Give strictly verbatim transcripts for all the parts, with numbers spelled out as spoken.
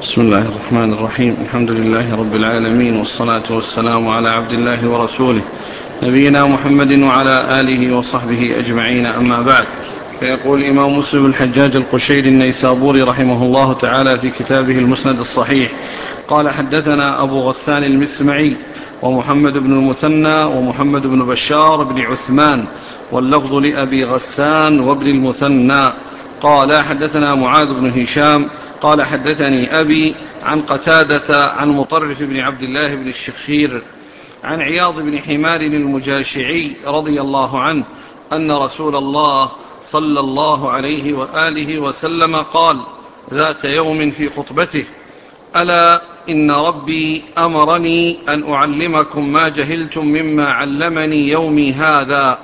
بسم الله الرحمن الرحيم. الحمد لله رب العالمين، والصلاة والسلام على عبد الله ورسوله نبينا محمد وعلى آله وصحبه أجمعين، أما بعد. فيقول الإمام مسلم الحجاج القشيري النيسابوري رحمه الله تعالى في كتابه المسند الصحيح: قال حدثنا أبو غسان المسمعي ومحمد بن المثنى ومحمد بن بشار بن عثمان، واللفظ لأبي غسان وابن المثنى. قال حدثنا معاذ بن هشام قال حدثني أبي عن قتادة عن مطرف بن عبد الله بن الشخير عن عياض بن حمار المجاشعي رضي الله عنه أن رسول الله صلى الله عليه وآله وسلم قال ذات يوم في خطبته: ألا إن ربي أمرني أن أعلمكم ما جهلتم مما علمني يومي هذا.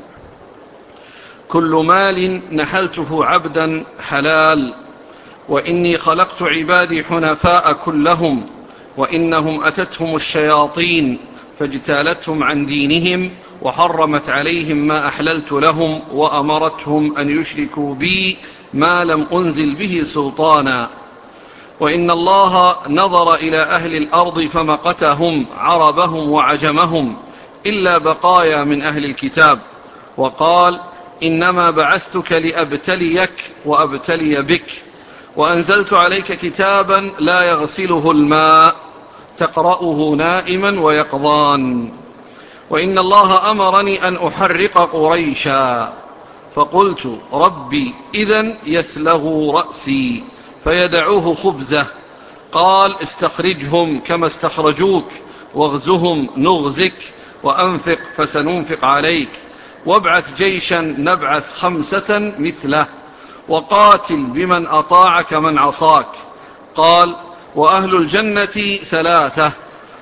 كل مال نحلته عبدا حلال، وإني خلقت عبادي حنفاء كلهم، وإنهم أتتهم الشياطين فاجتالتهم عن دينهم وحرمت عليهم ما أحللت لهم، وأمرتهم أن يشركوا بي ما لم أنزل به سلطانا. وإن الله نظر إلى أهل الأرض فمقتهم عربهم وعجمهم إلا بقايا من أهل الكتاب، وقال: إنما بعثتك لأبتليك وأبتلي بك، وأنزلت عليك كتابا لا يغسله الماء تقرأه نائما ويقظان. وإن الله أمرني أن أحرق قريشا، فقلت: ربي إذن يثلغ رأسي فيدعوه خبزه. قال: استخرجهم كما استخرجوك، واغزهم نغزك، وأنفق فسننفق عليك، وابعث جيشا نبعث خمسة مثله، وقاتل بمن أطاعك من عصاك. قال: وأهل الجنة ثلاثة: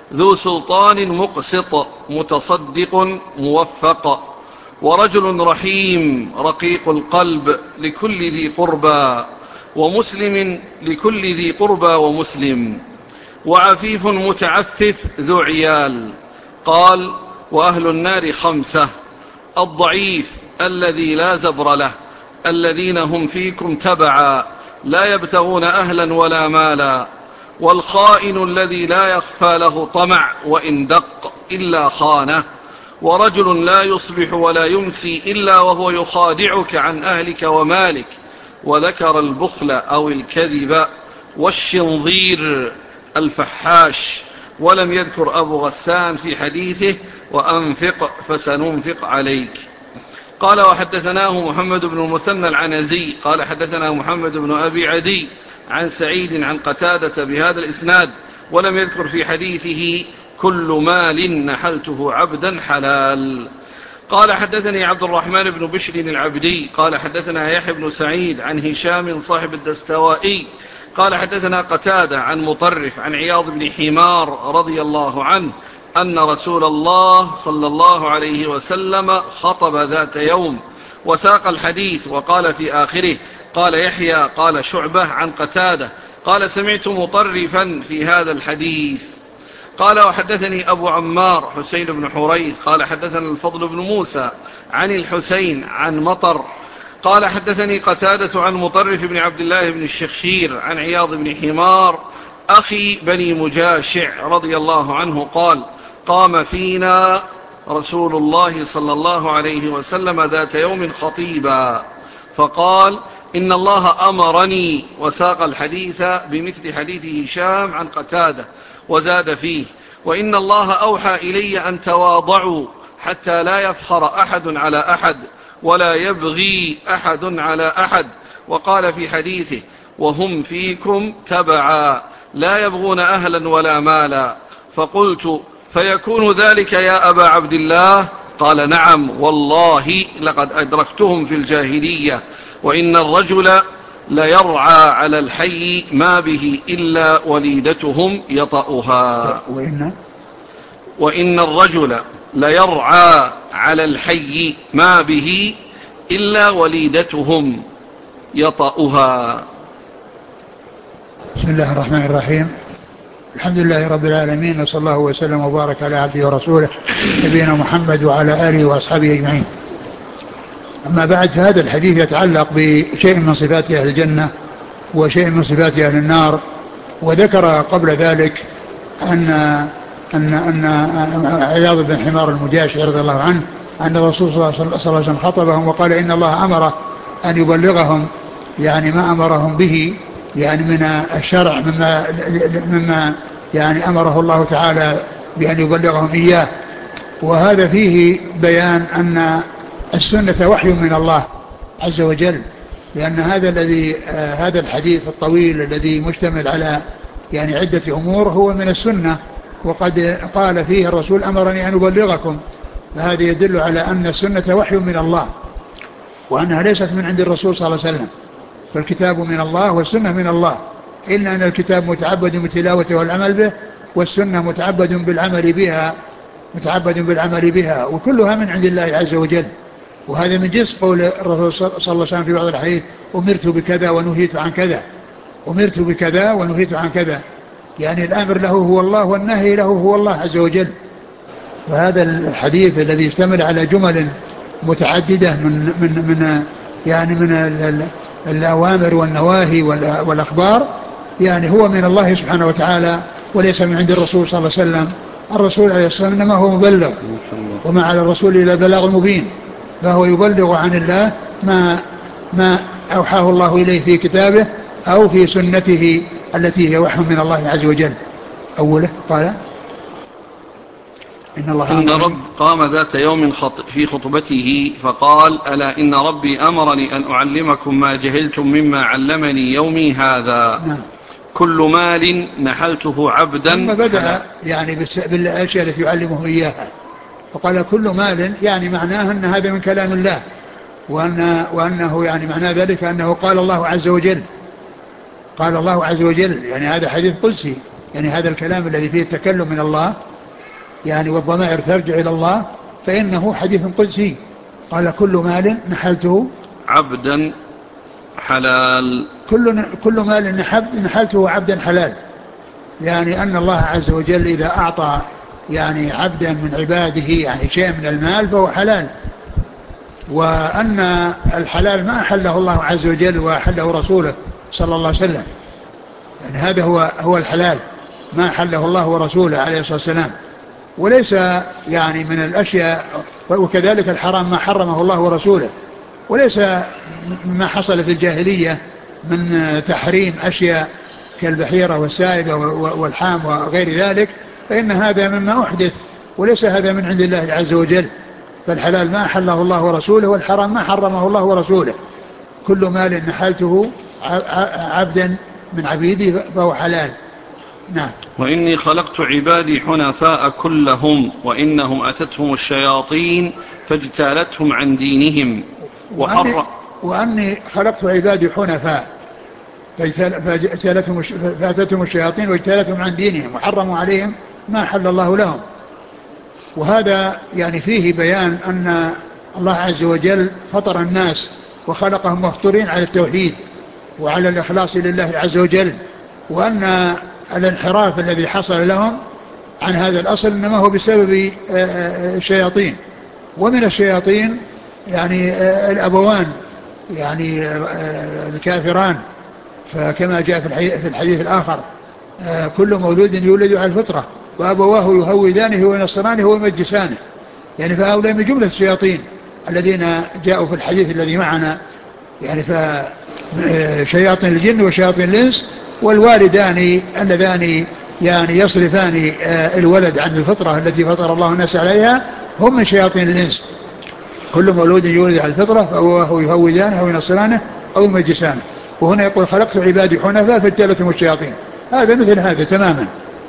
ذو سلطان مقسط متصدق موفق، ورجل رحيم رقيق القلب لكل ذي قربى ومسلم لكل ذي قربى ومسلم، وعفيف متعفف ذو عيال. قال: وأهل النار خمسة: الضعيف الذي لا زبر له، الذين هم فيكم تبعا لا يبتغون أهلا ولا مالا، والخائن الذي لا يخفى له طمع وإن دق إلا خانه، ورجل لا يصبح ولا يمسي إلا وهو يخادعك عن أهلك ومالك. وذكر البخل أو الكذب والشنظير الفحاش، ولم يذكر أبو غسان في حديثه: وأنفق فسننفق عليك. قال: وحدثناه محمد بن المثنى العنزي قال حدثنا محمد بن أبي عدي عن سعيد عن قتادة بهذا الإسناد، ولم يذكر في حديثه: كل مال نحلته عبدا حلال. قال: حدثني عبد الرحمن بن بشر العبدي قال حدثنا يحيى بن سعيد عن هشام صاحب الدستوائي قال حدثنا قتادة عن مطرف عن عياض بن حمار رضي الله عنه أن رسول الله صلى الله عليه وسلم خطب ذات يوم وساق الحديث، وقال في آخره: قال يحيى قال شعبة عن قتادة قال: سمعت مطرفا في هذا الحديث. قال: وحدثني أبو عمار حسين بن حريث قال حدثنا الفضل بن موسى عن الحسين عن مطر قال حدثني قتادة عن مطرف بن عبد الله بن الشخير عن عياض بن حمار أخي بني مجاشع رضي الله عنه قال: قام فينا رسول الله صلى الله عليه وسلم ذات يوم خطيبا فقال: إن الله أمرني، وساق الحديث بمثل حديث هشام عن قتادة، وزاد فيه: وإن الله أوحى إلي أن تواضعوا حتى لا يفخر أحد على أحد ولا يبغي أحد على أحد. وقال في حديثه: وهم فيكم تبعا لا يبغون أهلا ولا مالا. فقلت: فيكون ذلك يا أبا عبد الله؟ قال: نعم والله لقد أدركتهم في الجاهلية. وإن الرجل ليرعى على الحي ما به إلا وليدتهم يطأها. وإن, وإن الرجل ليرعى على الحي ما به إلا وليدتهم يطأها. بسم الله الرحمن الرحيم. الحمد لله رب العالمين، وصلى الله وسلم وبارك على عبده ورسوله نبينا محمد وعلى آله وأصحابه أجمعين. أما بعد، فهذا الحديث يتعلق بشيء من صفات أهل الجنة وشيء من صفات أهل النار، وذكر قبل ذلك أن أن أن عياض بن حمار المجاشعي رضي الله عنه أن الرسول صلى الله عليه وسلم خطبهم وقال إن الله أمره أن يبلغهم يعني ما أمرهم به يعني من الشرع مما مما يعني أمره الله تعالى بأن يبلغهم إياه. وهذا فيه بيان أن السنة وحي من الله عز وجل، لأن هذا الذي آه هذا الحديث الطويل الذي مشتمل على يعني عدة أمور هو من السنة، وقد قال فيه الرسول أمرني أن أبلغكم، فهذا يدل على أن السنة وحي من الله وأنها ليست من عند الرسول صلى الله عليه وسلم، فالكتاب من الله والسنة من الله، إلا أن الكتاب متعبد بتلاوته والعمل به، والسنة متعبد بالعمل بها متعبد بالعمل بها وكلها من عند الله عز وجل. وهذا من جنس قول الرسول صلى الله عليه وسلم في بعض الحديث أمرت بكذا ونهيت عن كذا، أمرت بكذا ونهيت عن كذا، يعني الأمر له هو الله والنهي له هو الله عز وجل. وهذا الحديث الذي يشتمل على جمل متعددة من من من يعني من الأوامر والنواهي والأخبار يعني هو من الله سبحانه وتعالى وليس من عند الرسول صلى الله عليه وسلم. الرسول عليه الصلاة والسلام إنما هو مبلغ، وما على الرسول إلا البلاغ المبين، فهو يبلغ عن الله ما ما أوحاه الله إليه في كتابه أو في سنته التي هي وحي من الله عز وجل. أوله قال إن, الله إن رب قام ذات يوم في خطبته فقال ألا إن ربي أمرني أن أعلمكم ما جهلتم مما علمني يومي هذا. نعم. كل مال نحلته عبدا. ثم بدأ يعني بالأشياء التي يعلمه إياها، فقال كل مال يعني معناه أن هذا من كلام الله، وأن وأنه يعني معناه ذلك أنه قال الله عز وجل قال الله عز وجل يعني هذا حديث قدسي، يعني هذا الكلام الذي فيه التكلم من الله يعني والضمائر ترجع إلى الله فإنه حديث قدسي. قال كل مال نحلته عبدا حلال. كل كل مال نحلته عبدا حلال، يعني أن الله عز وجل إذا أعطى يعني عبدا من عباده يعني شيء من المال فهو حلال، وأن الحلال ما أحله الله عز وجل وأحله رسوله صلى الله عليه وسلم، يعني هذا هو هو الحلال ما أحله الله ورسوله عليه الصلاة والسلام، وليس يعني من الأشياء. وكذلك الحرام ما حرمه الله ورسوله، وليس ما حصل في الجاهلية من تحريم أشياء كالبحيرة والسائبة والحام وغير ذلك، فإن هذا مما أحدث وليس هذا من عند الله عز وجل. فالحلال ما أحله الله ورسوله، والحرام ما حرمه الله ورسوله. كل مال نحلته عبدا من عبيدي فهو حلال. نعم. وإني خلقت عبادي حنفاء كلهم وإنهم أتتهم الشياطين فاجتالتهم عن دينهم وأني, وأني خلقت عبادي حنفاء فأتتهم الشياطين واجتالتهم عن دينهم وحرموا عليهم ما حل الله لهم. وهذا يعني فيه بيان أن الله عز وجل فطر الناس وخلقهم مفطورين على التوحيد وعلى الإخلاص لله عز وجل، وأن الانحراف الذي حصل لهم عن هذا الأصل إنما هو بسبب الشياطين. ومن الشياطين يعني الأبوان يعني الكافران، فكما جاء في الحديث الآخر كل مولود يولد على الفطرة وأبواه يهودانه وينصرانه ويمجسانه، يعني فهؤلاء من جملة الشياطين الذين جاءوا في الحديث الذي معنا، يعني فشياطين الجن وشياطين الإنس، والوالدان اللذان يعني يصرفان الولد عن الفطرة التي فطر الله الناس عليها هم من شياطين الإنس. كل مولود يولد على الفطرة فأبواه يهودانه أو ينصرانه أو يمجسانه. وهنا يقول خلقت عبادي حنفاء فاجتالتهم الشياطين، هذا مثل هذا تماما،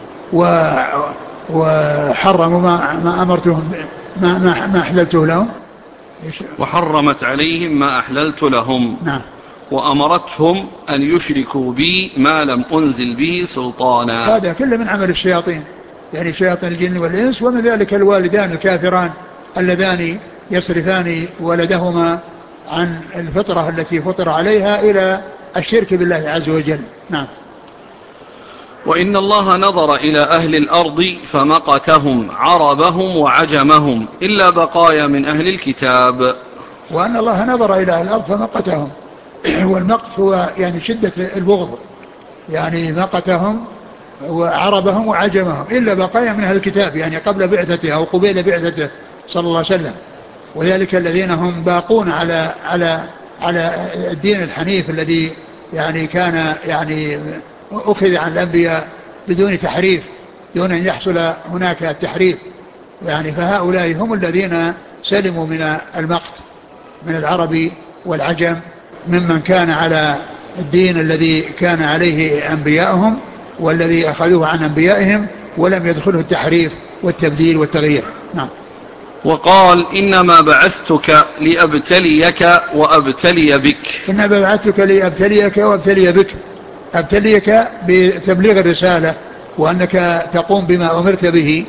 وحرموا ما, ما أمرتهم ما, ما, ما أحللته لهم، وحرمت عليهم ما أحللت لهم. نعم. وأمرتهم أن يشركوا بي ما لم أنزل به سلطانا. هذا كله من عمل الشياطين، يعني شياطين الجن والإنس، ومن ذلك الوالدان الكافران اللذان يصرفان ولدهما عن الفطرة التي فطر عليها إلى الشرك بالله عز وجل. نعم. وإن الله نظر إلى أهل الأرض فمقتهم عربهم وعجمهم إلا بقايا من أهل الكتاب. وأن الله نظر إلى أهل الأرض فمقتهم، والمقت هو يعني شدة البغض، يعني مقتهم وعربهم وعجمهم إلا بقايا من أهل الكتاب يعني قبل بعثته أو قبيل بعثته صلى الله عليه وسلم، وذلك الذين هم باقون على على على الدين الحنيف الذي يعني كان يعني أخذ عن الأنبياء بدون تحريف، دون أن يحصل هناك التحريف يعني. فهؤلاء هم الذين سلموا من المقت من العرب والعجم ممن كان على الدين الذي كان عليه أنبياءهم والذي أخذوه عن أنبيائهم ولم يدخله التحريف والتبديل والتغيير. نعم. وقال إنما بعثتك لأبتليك وأبتلي بك. إنما بعثتك لأبتليك وأبتلي بك، أبتليك بتبليغ الرسالة وأنك تقوم بما أمرت به،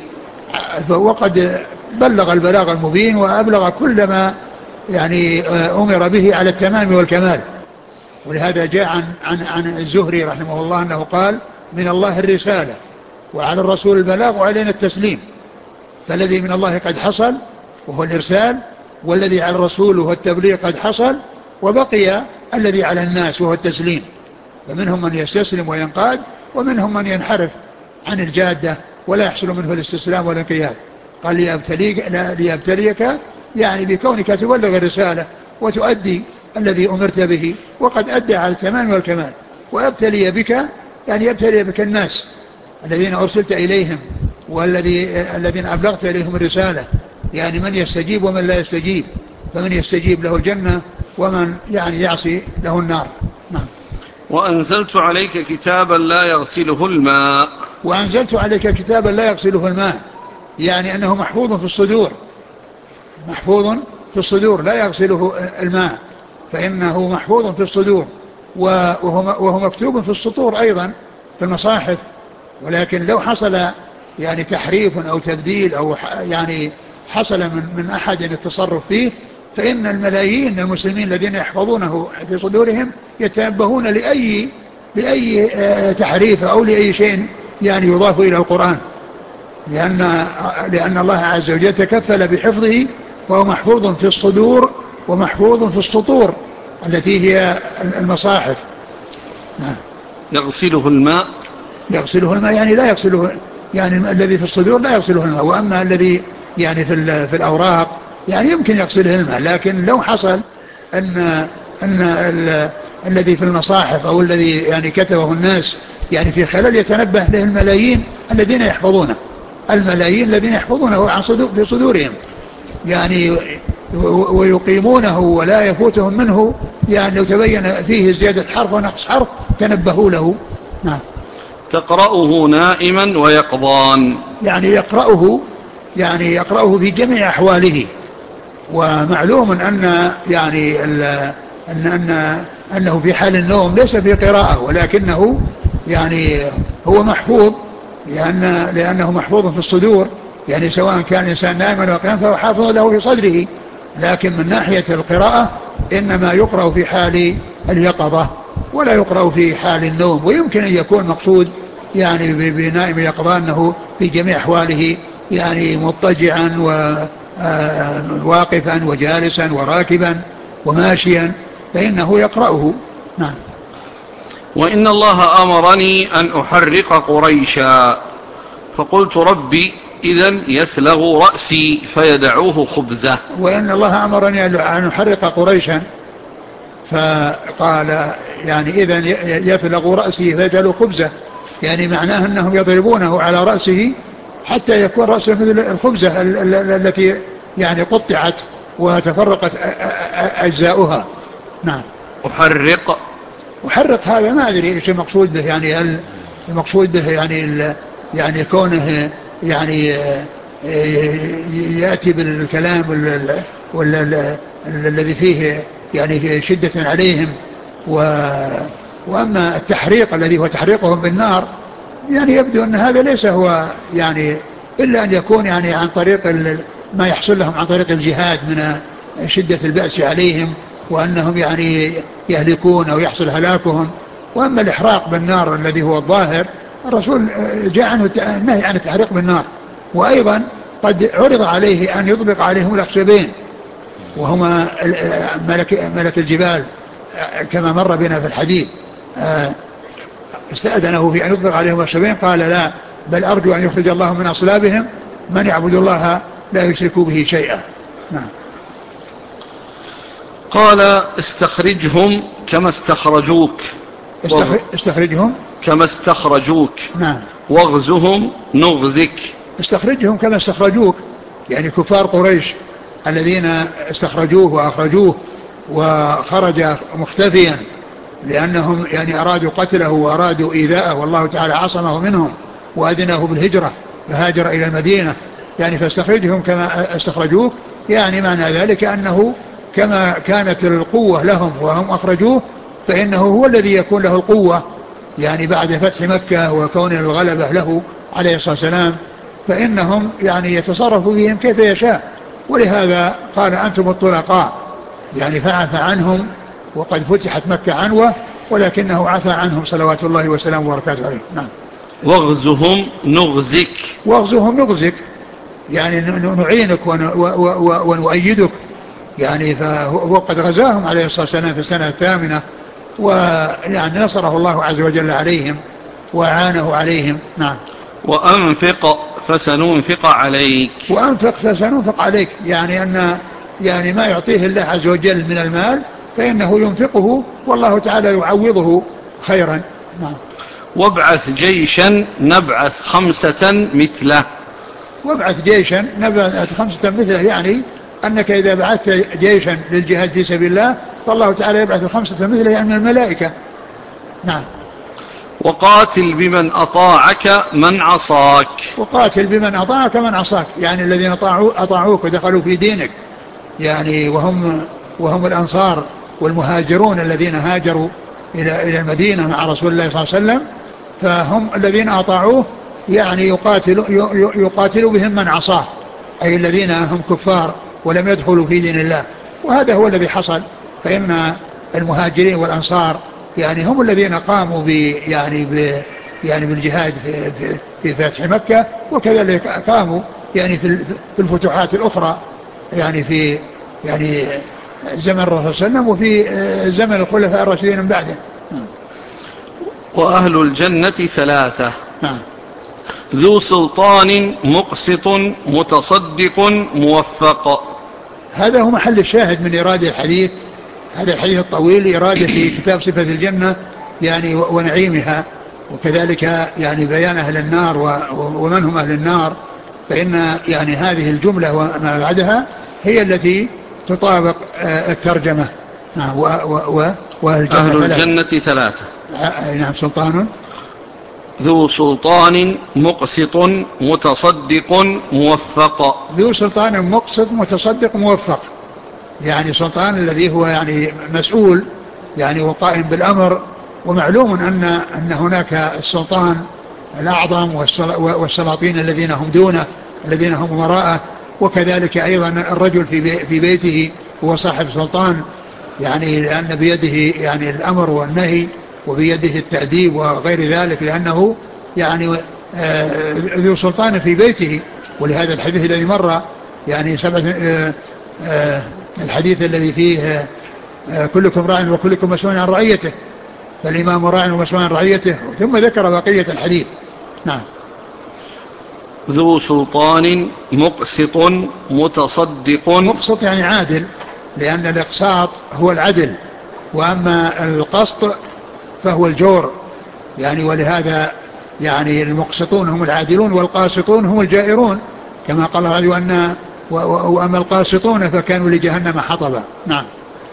وقد بلغ البلاغ المبين وأبلغ كل ما يعني أمر به على التمام والكمال. ولهذا جاء عن, عن, عن الزهري رحمه الله أنه قال من الله الرسالة وعلى الرسول البلاغ وعلينا التسليم. فالذي من الله قد حصل وهو الإرسال، والذي على الرسول وهو التبليغ قد حصل، وبقي الذي على الناس وهو التسليم. فمنهم من يستسلم وينقاد، ومنهم من ينحرف عن الجادة ولا يحصل منه الاستسلام والانقياد. قال ليبتليك, ليبتليك يعني بكونك تبلغ الرسالة وتؤدي الذي أمرت به وقد أدى على التمام والكمال. وأبتلي بك يعني يبتلي بك الناس الذين أرسلت إليهم والذي الذين أبلغت إليهم الرسالة، يعني من يستجيب ومن لا يستجيب، فمن يستجيب له الجنة ومن يعني يعصي له النار. نعم. وأنزلت عليك كتابا لا يغسله الماء. وأنزلت عليك كتابا لا يغسله الماء، يعني أنه محفوظ في الصدور، محفوظ في الصدور لا يغسله الماء، فإنه محفوظ في الصدور وهو, وهو مكتوب في السطور أيضا في المصاحف. ولكن لو حصل يعني تحريف أو تبديل أو يعني حصل من, من أحد التصرف فيه، فإن الملايين المسلمين الذين يحفظونه في صدورهم يتنبهون لأي, لأي تحريف أو لأي شيء يعني يضاف إلى القرآن، لأن, لأن الله عز وجل تكفل بحفظه، وهو محفوظ في الصدور ومحفوظ في السطور التي هي المصاحف. نعم. يغسله الماء، يغسله الماء يعني لا يغسله، يعني الذي في الصدور لا يغسله الماء، وأما الذي يعني في, في الأوراق يعني يمكن يغسله الماء. لكن لو حصل أن, أن ال الذي في المصاحف أو الذي يعني كتبه الناس يعني في خلل يتنبه له الملايين الذين يحفظونه، الملايين الذين يحفظونه عن صدور في صدورهم يعني ويقيمونه ولا يفوتهم منه، يعني لو تبين فيه زيادة حرف ونقص حرف تنبهوا له. نعم. تقرأه نائما ويقظان، يعني يقرأه يعني يقرأه في جميع أحواله. ومعلوم أن يعني أن, أن أنه في حال النوم ليس في قراءة، ولكنه يعني هو محفوظ لأن لأنه محفوظ في الصدور، يعني سواء كان إنسان نائما وقياما فهو حافظ له في صدره. لكن من ناحية القراءة إنما يقرأ في حال اليقظة ولا يقرأ في حال النوم. ويمكن أن يكون مقصود يعني بنائم يقظان أنه في جميع أحواله، يعني مضطجعا وواقفا وجالسا وراكبا وماشيا فإنه يقرأه. نعم. وإن الله أمرني أن أحرق قريشا، فقلت ربي إذن يثلغ رأسي فيدعوه خبزة. وإن الله أمرني أن أحرق قريشا، فقال يعني إذن يثلغ رأسي فيجعله خبزة، يعني معناه أنهم يضربونه على رأسه حتى يكون رأسه مثل الخبزة التي يعني قطعت وتفرقت أجزاؤها. نعم. أحرق أحرق هذا ما أدري إيش المقصود به، يعني هل المقصود به يعني يعني كونه يعني يأتي بالكلام الذي فيه يعني شدة عليهم، وأما التحريق الذي هو تحريقهم بالنار يعني يبدو أن هذا ليس هو يعني إلا أن يكون يعني عن طريق ما يحصل لهم عن طريق الجهاد من شدة البأس عليهم وأنهم يعني يهلكون أو يحصل هلاكهم. وأما الإحراق بالنار الذي هو الظاهر الرسول جاء عنه النهي عن التحريق بالنار، وأيضا قد عرض عليه أن يطلق عليهم الأخشبين وهما ملك, ملك الجبال كما مر بنا في الحديث، استأذنه في أن يطبق عليهم السبعين قال لا، بل أرجو أن يخرج الله من أصلابهم من يعبد الله لا يشرك به شيئا. نعم. قال استخرجهم كما استخرجوك. استخرجهم كما استخرجوك. نعم. واغزهم نغزك. استخرجهم كما استخرجوك، يعني كفار قريش الذين استخرجوه وأخرجوه وخرج مختفيا لأنهم يعني أرادوا قتله وأرادوا إيذاءه، والله تعالى عصمه منهم وأذنه بالهجرة فهاجر إلى المدينة، يعني فاستخرجهم كما استخرجوك، يعني معنى ذلك أنه كما كانت القوة لهم وهم أخرجوه فإنه هو الذي يكون له القوة، يعني بعد فتح مكة وكون الغلبة له عليه الصلاة والسلام، فإنهم يعني يتصرف بهم كيف يشاء. ولهذا قال أنتم الطلقاء، يعني فعفى عنهم وقد فتحت مكة عنوة ولكنه عفى عنهم صلوات الله وسلامه وبركاته عليه. نعم. واغزهم نغزك. واغزهم نغزك، يعني نعينك ونؤيدك، يعني فهو قد غزاهم عليه الصلاة والسلام في السنة الثامنة، ويعني نصره الله عز وجل عليهم وعانه عليهم. نعم. وأنفق فسننفق عليك. وأنفق فسننفق عليك، يعني أن يعني ما يعطيه الله عز وجل من المال فإنه ينفقه والله تعالى يعوضه خيرا. نعم. وابعث جيشا نبعث خمسة مثله. وابعث جيشا نبعث خمسة مثله، يعني أنك إذا بعثت جيشا للجهاد في سبيل الله فالله تعالى يبعث خمسة مثله يعني من الملائكة. نعم. وقاتل بمن أطاعك من عصاك. وقاتل بمن أطاعك من عصاك، يعني الذين أطاعوا أطاعوك ودخلوا في دينك، يعني وهم وهم الأنصار والمهاجرون الذين هاجروا إلى إلى المدينة مع رسول الله صلى الله عليه وسلم، فهم الذين أطاعوه، يعني يقاتل يقاتل بهم من عصاه، أي الذين هم كفار ولم يدخلوا في دين الله. وهذا هو الذي حصل، فإن المهاجرين والأنصار يعني هم الذين قاموا ب يعني ب يعني بالجهاد في, في, في فتح مكة، وكذلك قاموا يعني في في الفتوحات الأخرى، يعني في يعني زمن الرسول صلى الله عليه وسلم وفي زمن الخلفاء الراشدين من بعده. وأهل الجنة ثلاثة. نعم. ذو سلطان مقسط متصدق موفق. هذا هو محل الشاهد من إرادة الحديث، هذا الحديث الطويل إرادة في كتاب صفة الجنة يعني ونعيمها، وكذلك يعني بيان أهل النار ومن هم أهل النار، فإن يعني هذه الجملة وما بعدها هي التي تطابق الترجمة. نعم. وأهل الجنة أهل ثلاثة. الجنة ثلاثة. نعم. سلطان ذو سلطان مقسط متصدق موفق. ذو سلطان مقسط متصدق موفق، يعني سلطان الذي هو يعني مسؤول يعني وقائم بالأمر، ومعلوم أن أن هناك السلطان الأعظم والسلاطين الذين هم دونه الذين هم وراءه، وكذلك أيضا الرجل في في بيته هو صاحب سلطان، يعني لأن بيده يعني الأمر والنهي وبيده التأديب وغير ذلك، لأنه يعني ذو سلطان في بيته. ولهذا الحديث الذي مر يعني سبعة الحديث الذي فيه كلكم راع وكلكم مسؤول عن رعيته، فالإمام راع ومسؤول عن رعيته، ثم ذكر بقية الحديث. نعم. ذو سلطان مقسط متصدق. مقسط يعني عادل، لأن الإقساط هو العدل، وأما القسط فهو الجور، يعني ولهذا يعني المقسطون هم العادلون والقاسطون هم الجائرون، كما قال الله عليه أن وأما القاسطون فكانوا لجهنم حطبا. نعم.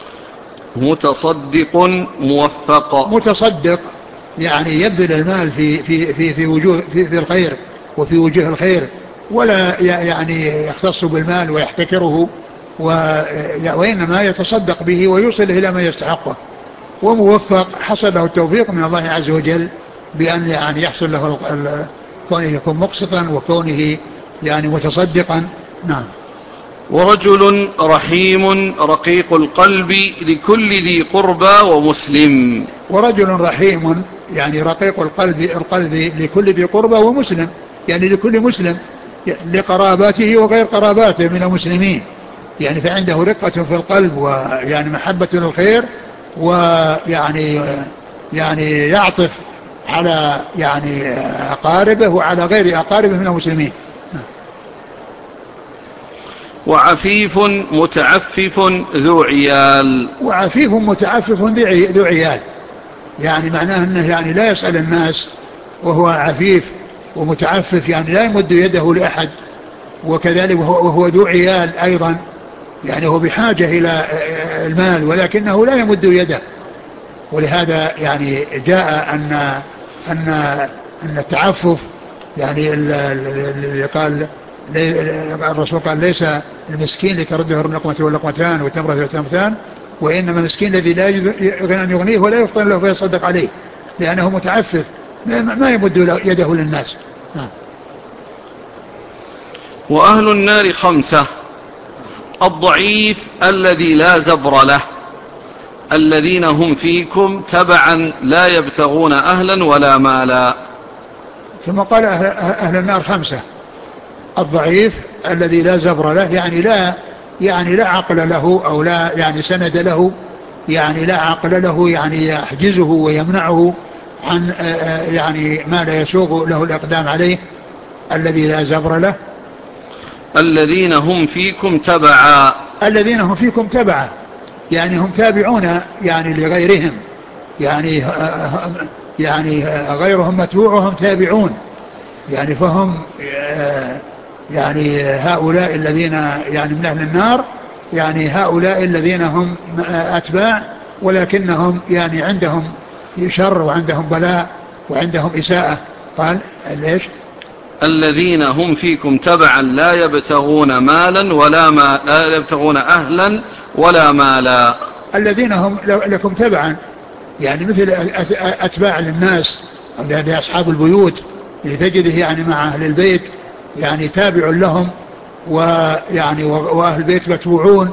متصدق موفق. متصدق يعني يبذل المال في في في في وجوه في, في الخير وفي وجوه الخير، ولا يعني يختص بالمال ويحتكره، وإنما يتصدق به ويوصله إلى ما يستحقه. وموفق حصل له التوفيق من الله عز وجل بأن يعني يحصل له كونه يكون مقسطا وكونه يعني متصدقا. نعم. ورجل رحيم رقيق القلب لكل ذي قربى ومسلم. ورجل رحيم يعني رقيق القلب القلب لكل ذي قربى ومسلم، يعني لكل مسلم لقراباته وغير قراباته من المسلمين، يعني فعنده رقة في القلب ويعني محبة للخير، ويعني يعني يعطف على يعني أقاربه وعلى غير أقاربه من المسلمين. وعفيف متعفف ذو عيال. وعفيف متعفف ذو عيال، يعني معناه أنه يعني لا يسأل الناس، وهو عفيف ومتعفف، يعني لا يمد يده لأحد، وكذلك وهو ذو عيال أيضا، يعني هو بحاجة إلى المال ولكنه لا يمد يده. ولهذا يعني جاء أن أن أن التعفف يعني اللي قال الرسول قال ليس المسكين لترده اللقمة واللقمتان والتمرة والتمرتان، وإنما المسكين الذي لا يغني أن يغنيه ولا يفطن له فيصدق عليه، لأنه متعفف ما يمد يده للناس. وأهل النار خمسة: الضعيف الذي لا زبر له، الذين هم فيكم تبعا لا يبتغون أهلا ولا مالا. ثم قال أهل, أهل النار خمسة: الضعيف الذي لا زبر له، يعني لا يعني لا عقل له أو لا يعني سند له، يعني لا عقل له، يعني يحجزه ويمنعه عن يعني ما لا يسوغ له الإقدام عليه، الذي لا زبر له. الذين هم فيكم تبعا، الذين هم فيكم تبعا، يعني هم تابعون يعني لغيرهم، يعني يعني غيرهم متبوع وهم تابعون، يعني فهم يعني هؤلاء الذين يعني من أهل النار، يعني هؤلاء الذين هم أتباع ولكنهم يعني عندهم شر وعندهم بلاء وعندهم إساءة. قال ليش؟ الذين هم فيكم تبعا لا يبتغون مالا ولا ما لا يبتغون أهلا ولا مالا. الذين هم لكم تبعا، يعني مثل أتباع للناس لأصحاب البيوت، اللي تجده يعني مع أهل البيت يعني تابع لهم، ويعني وأهل البيت متبوعون،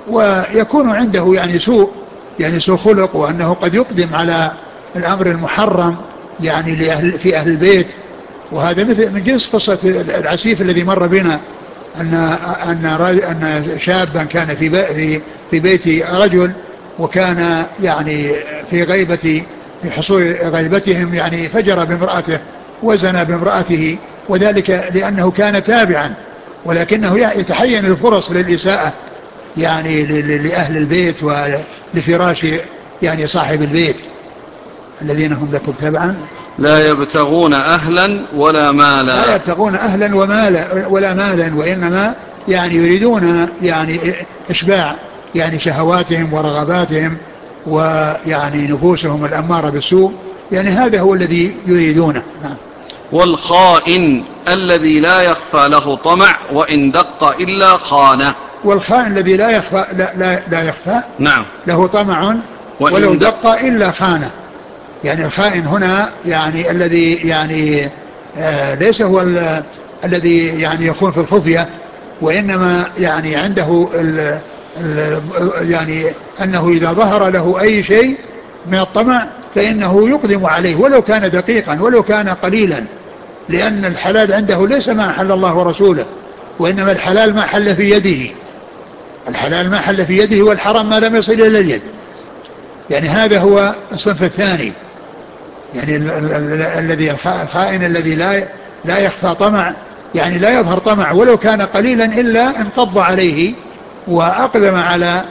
ويكون عنده يعني سوء يعني سوء خلق، وأنه قد يقدم على الأمر المحرم يعني لأهل في أهل البيت. وهذا مثل من جنس قصة العسيف الذي مر بنا، أن أن أن شابا كان في في في بيت رجل، وكان يعني في غيبة في حصول غيبتهم يعني فجر بامرأته وزنى بامرأته، وذلك لأنه كان تابعا، ولكنه يتحين الفرص للإساءة يعني لأهل البيت ولفراش يعني صاحب البيت. الذين هم لكم تبعا لا يبتغون أهلا ولا مالا. لا يبتغون أهلا ومالا ولا مالا، وإنما يعني يريدون يعني إشباع يعني شهواتهم ورغباتهم ويعني نفوسهم الأمارة بالسوء، يعني هذا هو الذي يريدونه. نعم. والخائن الذي لا يخفى له طمع وإن دق إلا خانه. والخائن الذي لا يخفى لا, لا, لا يخفى نعم له طمع ولو دق إلا خانه. يعني الخائن هنا يعني الذي يعني آه ليس هو الذي يعني يكون في الخفية، وإنما يعني عنده ال ال يعني أنه إذا ظهر له أي شيء من الطمع فإنه يقدم عليه ولو كان دقيقا ولو كان قليلا، لأن الحلال عنده ليس ما حل الله ورسوله، وإنما الحلال ما حل في يده. الحلال ما حل في يده، والحرام ما لم يصل إلى اليد. يعني هذا هو الصنف الثاني، يعني الذي الخائن الذي لا لا يخفى طمع، يعني لا يظهر طمع ولو كان قليلا إلا انقض عليه وأقدم على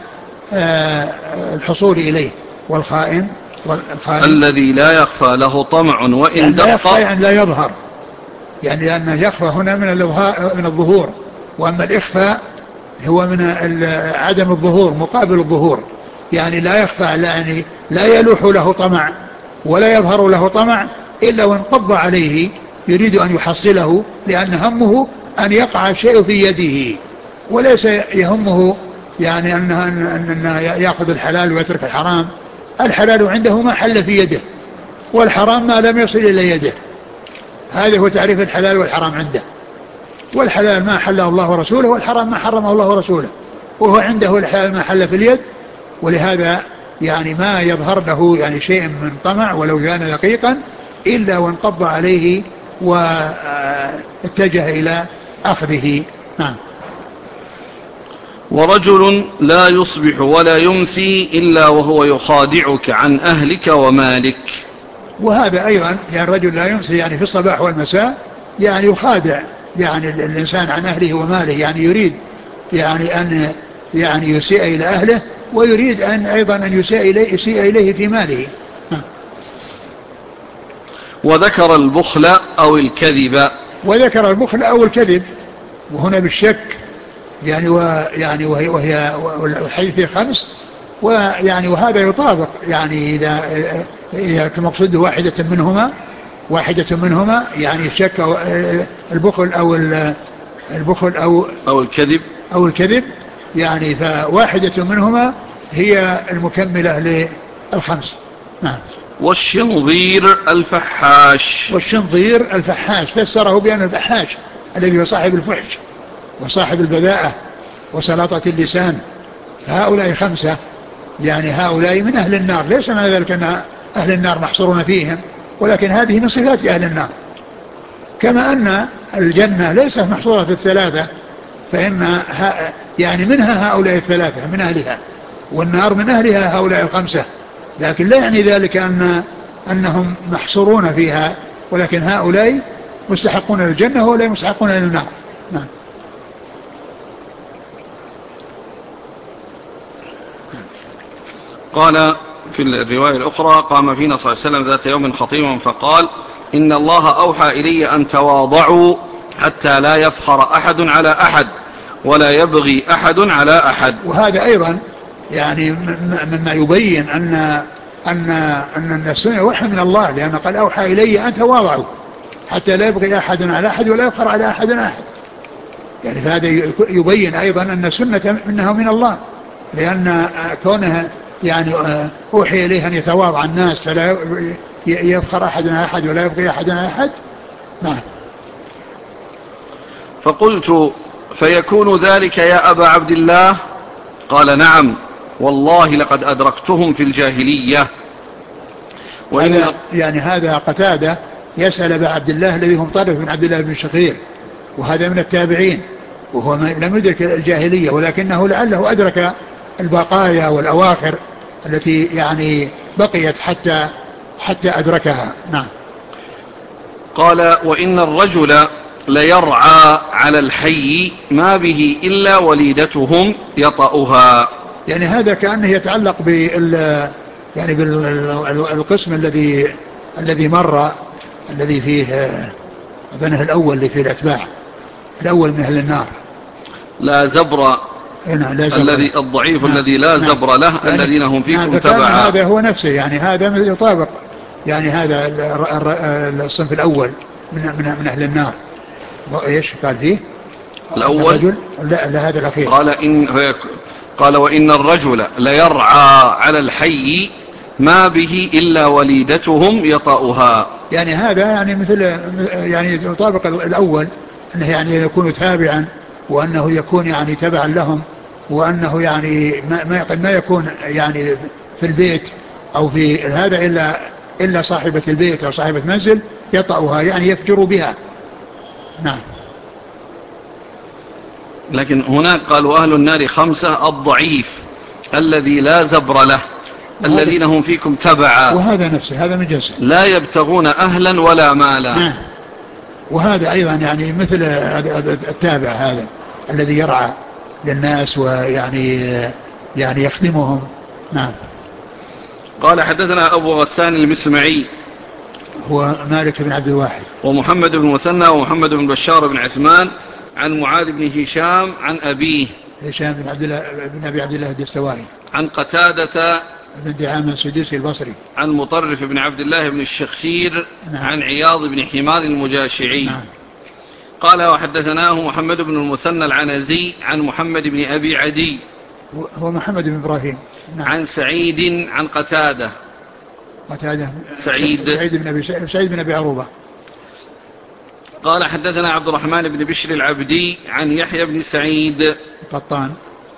الحصول إليه. والخائن والخائن الذي لا يخفى له طمع وإن يعني دق، لا يخفى يعني لا يظهر، يعني لأن يخفى هنا من من الظهور، وأما الإخفاء هو من عدم الظهور مقابل الظهور. يعني لا يخفى يعني لا يلوح له طمع ولا يظهر له طمع إلا وانقض عليه يريد أن يحصله، لأن همه أن يقع الشيء في يده، وليس يهمه يعني أنه أن يأخذ الحلال ويترك الحرام. الحلال عنده ما حل في يده، والحرام ما لم يصل إلى يده. هذا هو تعريف الحلال والحرام عنده. والحلال ما حله الله ورسوله، والحرام ما حرمه الله ورسوله، وهو عنده الحلال ما حل في اليد. ولهذا يعني ما يظهر له يعني شيء من طمع ولو كان دقيقا إلا وانقض عليه واتجه إلى أخذه. نعم. ورجل لا يصبح ولا يمسي إلا وهو يخادعك عن أهلك ومالك. وهذا أيضا يعني الرجل لا يمسي يعني في الصباح والمساء يعني يخادع يعني الإنسان عن أهله وماله، يعني يريد يعني أن يعني يسيء إلى أهله ويريد أن أيضا أن يسيء إليه, يسيء إليه في ماله. وذكر البخل أو الكذب. وذكر البخل أو الكذب، وهنا بالشك يعني ويعني وهي وهي والحديث فيه خمس، ويعني وهذا يطابق يعني إذا إذا المقصود واحدة منهما واحدة منهما يعني الشك أو البخل أو البخل أو أو الكذب أو الكذب يعني فواحدة منهما هي المكملة للخمس. نعم. والشنظير الفحاش. والشنظير الفحاش فسره بأن الفحاش الذي هو صاحب الفحش وصاحب البذاءة وسلاطة اللسان. هؤلاء خمسة يعني هؤلاء من أهل النار. ليس معنى ذلك أن أهل النار محصورون فيهم، ولكن هذه من صفات أهل النار، كما أن الجنة ليست محصورة في الثلاثة، فإن يعني منها هؤلاء الثلاثة من أهلها، والنار من أهلها هؤلاء الخمسة، لكن لا يعني ذلك أن أنهم محصورون فيها، ولكن هؤلاء مستحقون للجنة وهؤلاء مستحقون للنار. نعم. قال في الرواية الأخرى: قام فينا صلى الله عليه وسلم ذات يوم خطيبا فقال: إن الله أوحى إلي أن تواضعوا حتى لا يفخر أحد على أحد ولا يبغي أحد على أحد. وهذا أيضا يعني مما يبين أن أن أن السنة وحي من الله، لأن قال أوحى إلي أن تواضعوا حتى لا يبغي أحد على أحد ولا يفخر على أحد أحد. يعني فهذا يبين أيضا أن السنة منها من الله، لأن كونها يعني أوحي إليه أن يتواضع الناس فلا يفخر أحد على أحد ولا يبغي أحد على أحد. نعم. فقلت: فيكون ذلك يا أبا عبد الله؟ قال: نعم والله لقد أدركتهم في الجاهلية. هذا يعني هذا قتادة يسأل أبا عبد الله الذي هم طرف بن عبد الله بن شقيق، وهذا من التابعين، وهو لم يدرك الجاهلية، ولكنه لعله أدرك البقايا والأواخر التي يعني بقيت حتى حتى أدركها. نعم. قال: وإن الرجل ليرعى على الحي ما به إلا وليدتهم يطأها. يعني هذا كأنه يتعلق بال يعني بالقسم الذي الذي مر الذي فيه أظنه الأول اللي فيه الأتباع الأول من أهل النار لا زبر، الذي الضعيف نعم. الذي لا نعم. زبر له يعني الذين هم فيكم نعم. تبعا. هذا هو نفسه، يعني هذا يطابق يعني هذا الصنف الأول من من من أهل النار. ايش قال فيه الأول؟ الرجل لا, لا هذا الأخير. قال إن قال وإن الرجل ليرعى على الحي ما به إلا وليدتهم يطأها. يعني هذا يعني مثل يعني يطابق الأول، أنه يعني يكون تابعا، وأنه يكون يعني تبعا لهم، وأنه يعني ما ما يكون يعني في البيت أو في هذا إلا إلا صاحبة البيت أو صاحبة منزل يطأها، يعني يفجر بها. نعم. لكن هناك قالوا أهل النار خمسة: الضعيف الذي لا زبر له الذين هم فيكم تبعا، وهذا نفسه هذا من جنسه، لا يبتغون أهلا ولا مالا. نعم. وهذا أيضا يعني مثل التابع هذا الذي يرعى للناس ويعني يعني يخدمهم. نعم. قال: حدثنا أبو غسان المسمعي هو مالك بن عبد الواحد، ومحمد بن مثنى ومحمد بن بشار بن عثمان عن معاذ بن هشام عن أبيه هشام بن عبد الله بن أبي عبد الله الدستوائي عن قتادة بن دعامة السدوسي البصري عن مطرف بن عبد الله بن الشخير. نعم. عن عياض بن حمار المجاشعي. نعم. قال: وحدثناه محمد بن المثنى العنزي عن محمد بن أبي عدي هو محمد بن إبراهيم. نعم. عن سعيد عن قتادة قتادة سعيد سعيد بن أبي سعيد بن أبي عروبة. قال: حدثنا عبد الرحمن بن بشر العبدي عن يحيى بن سعيد قطان.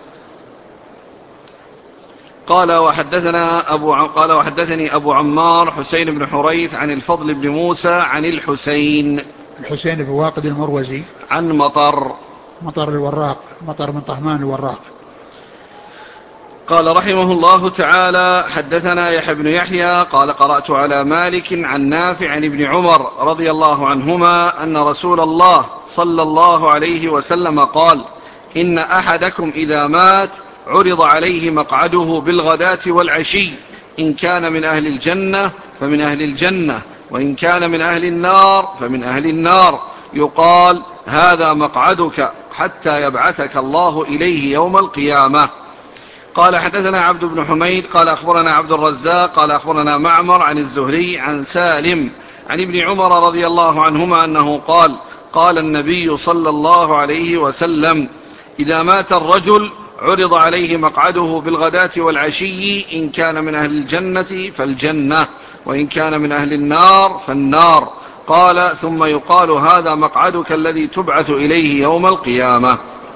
قال: وحدثنا أبو ع... قال وحدثني أبو عمار حسين بن حريث عن الفضل بن موسى عن الحسين الحسين بن واقد المروزي عن مطر مطر الوراق مطر من طهمان الوراق. قال رحمه الله تعالى: حدثنا يحيى بن يحيى قال قرأت على مالك عن نافع عن ابن عمر رضي الله عنهما أن رسول الله صلى الله عليه وسلم قال: إن أحدكم إذا مات عرض عليه مقعده بالغداة والعشي، إن كان من أهل الجنة فمن أهل الجنة، وإن كان من أهل النار فمن أهل النار، يقال: هذا مقعدك حتى يبعثك الله إليه يوم القيامة. قال حدثنا عبد بن حميد قال أخبرنا عبد الرزاق قال أخبرنا معمر عن الزهري عن سالم عن ابن عمر رضي الله عنهما أنه قال: قال النبي صلى الله عليه وسلم: إذا مات الرجل عرض عليه مقعده بالغداة والعشي، إن كان من أهل الجنة فالجنة، وإن كان من أهل النار فالنار. قال: ثم يقال: هذا مقعدك الذي تبعث إليه يوم القيامة.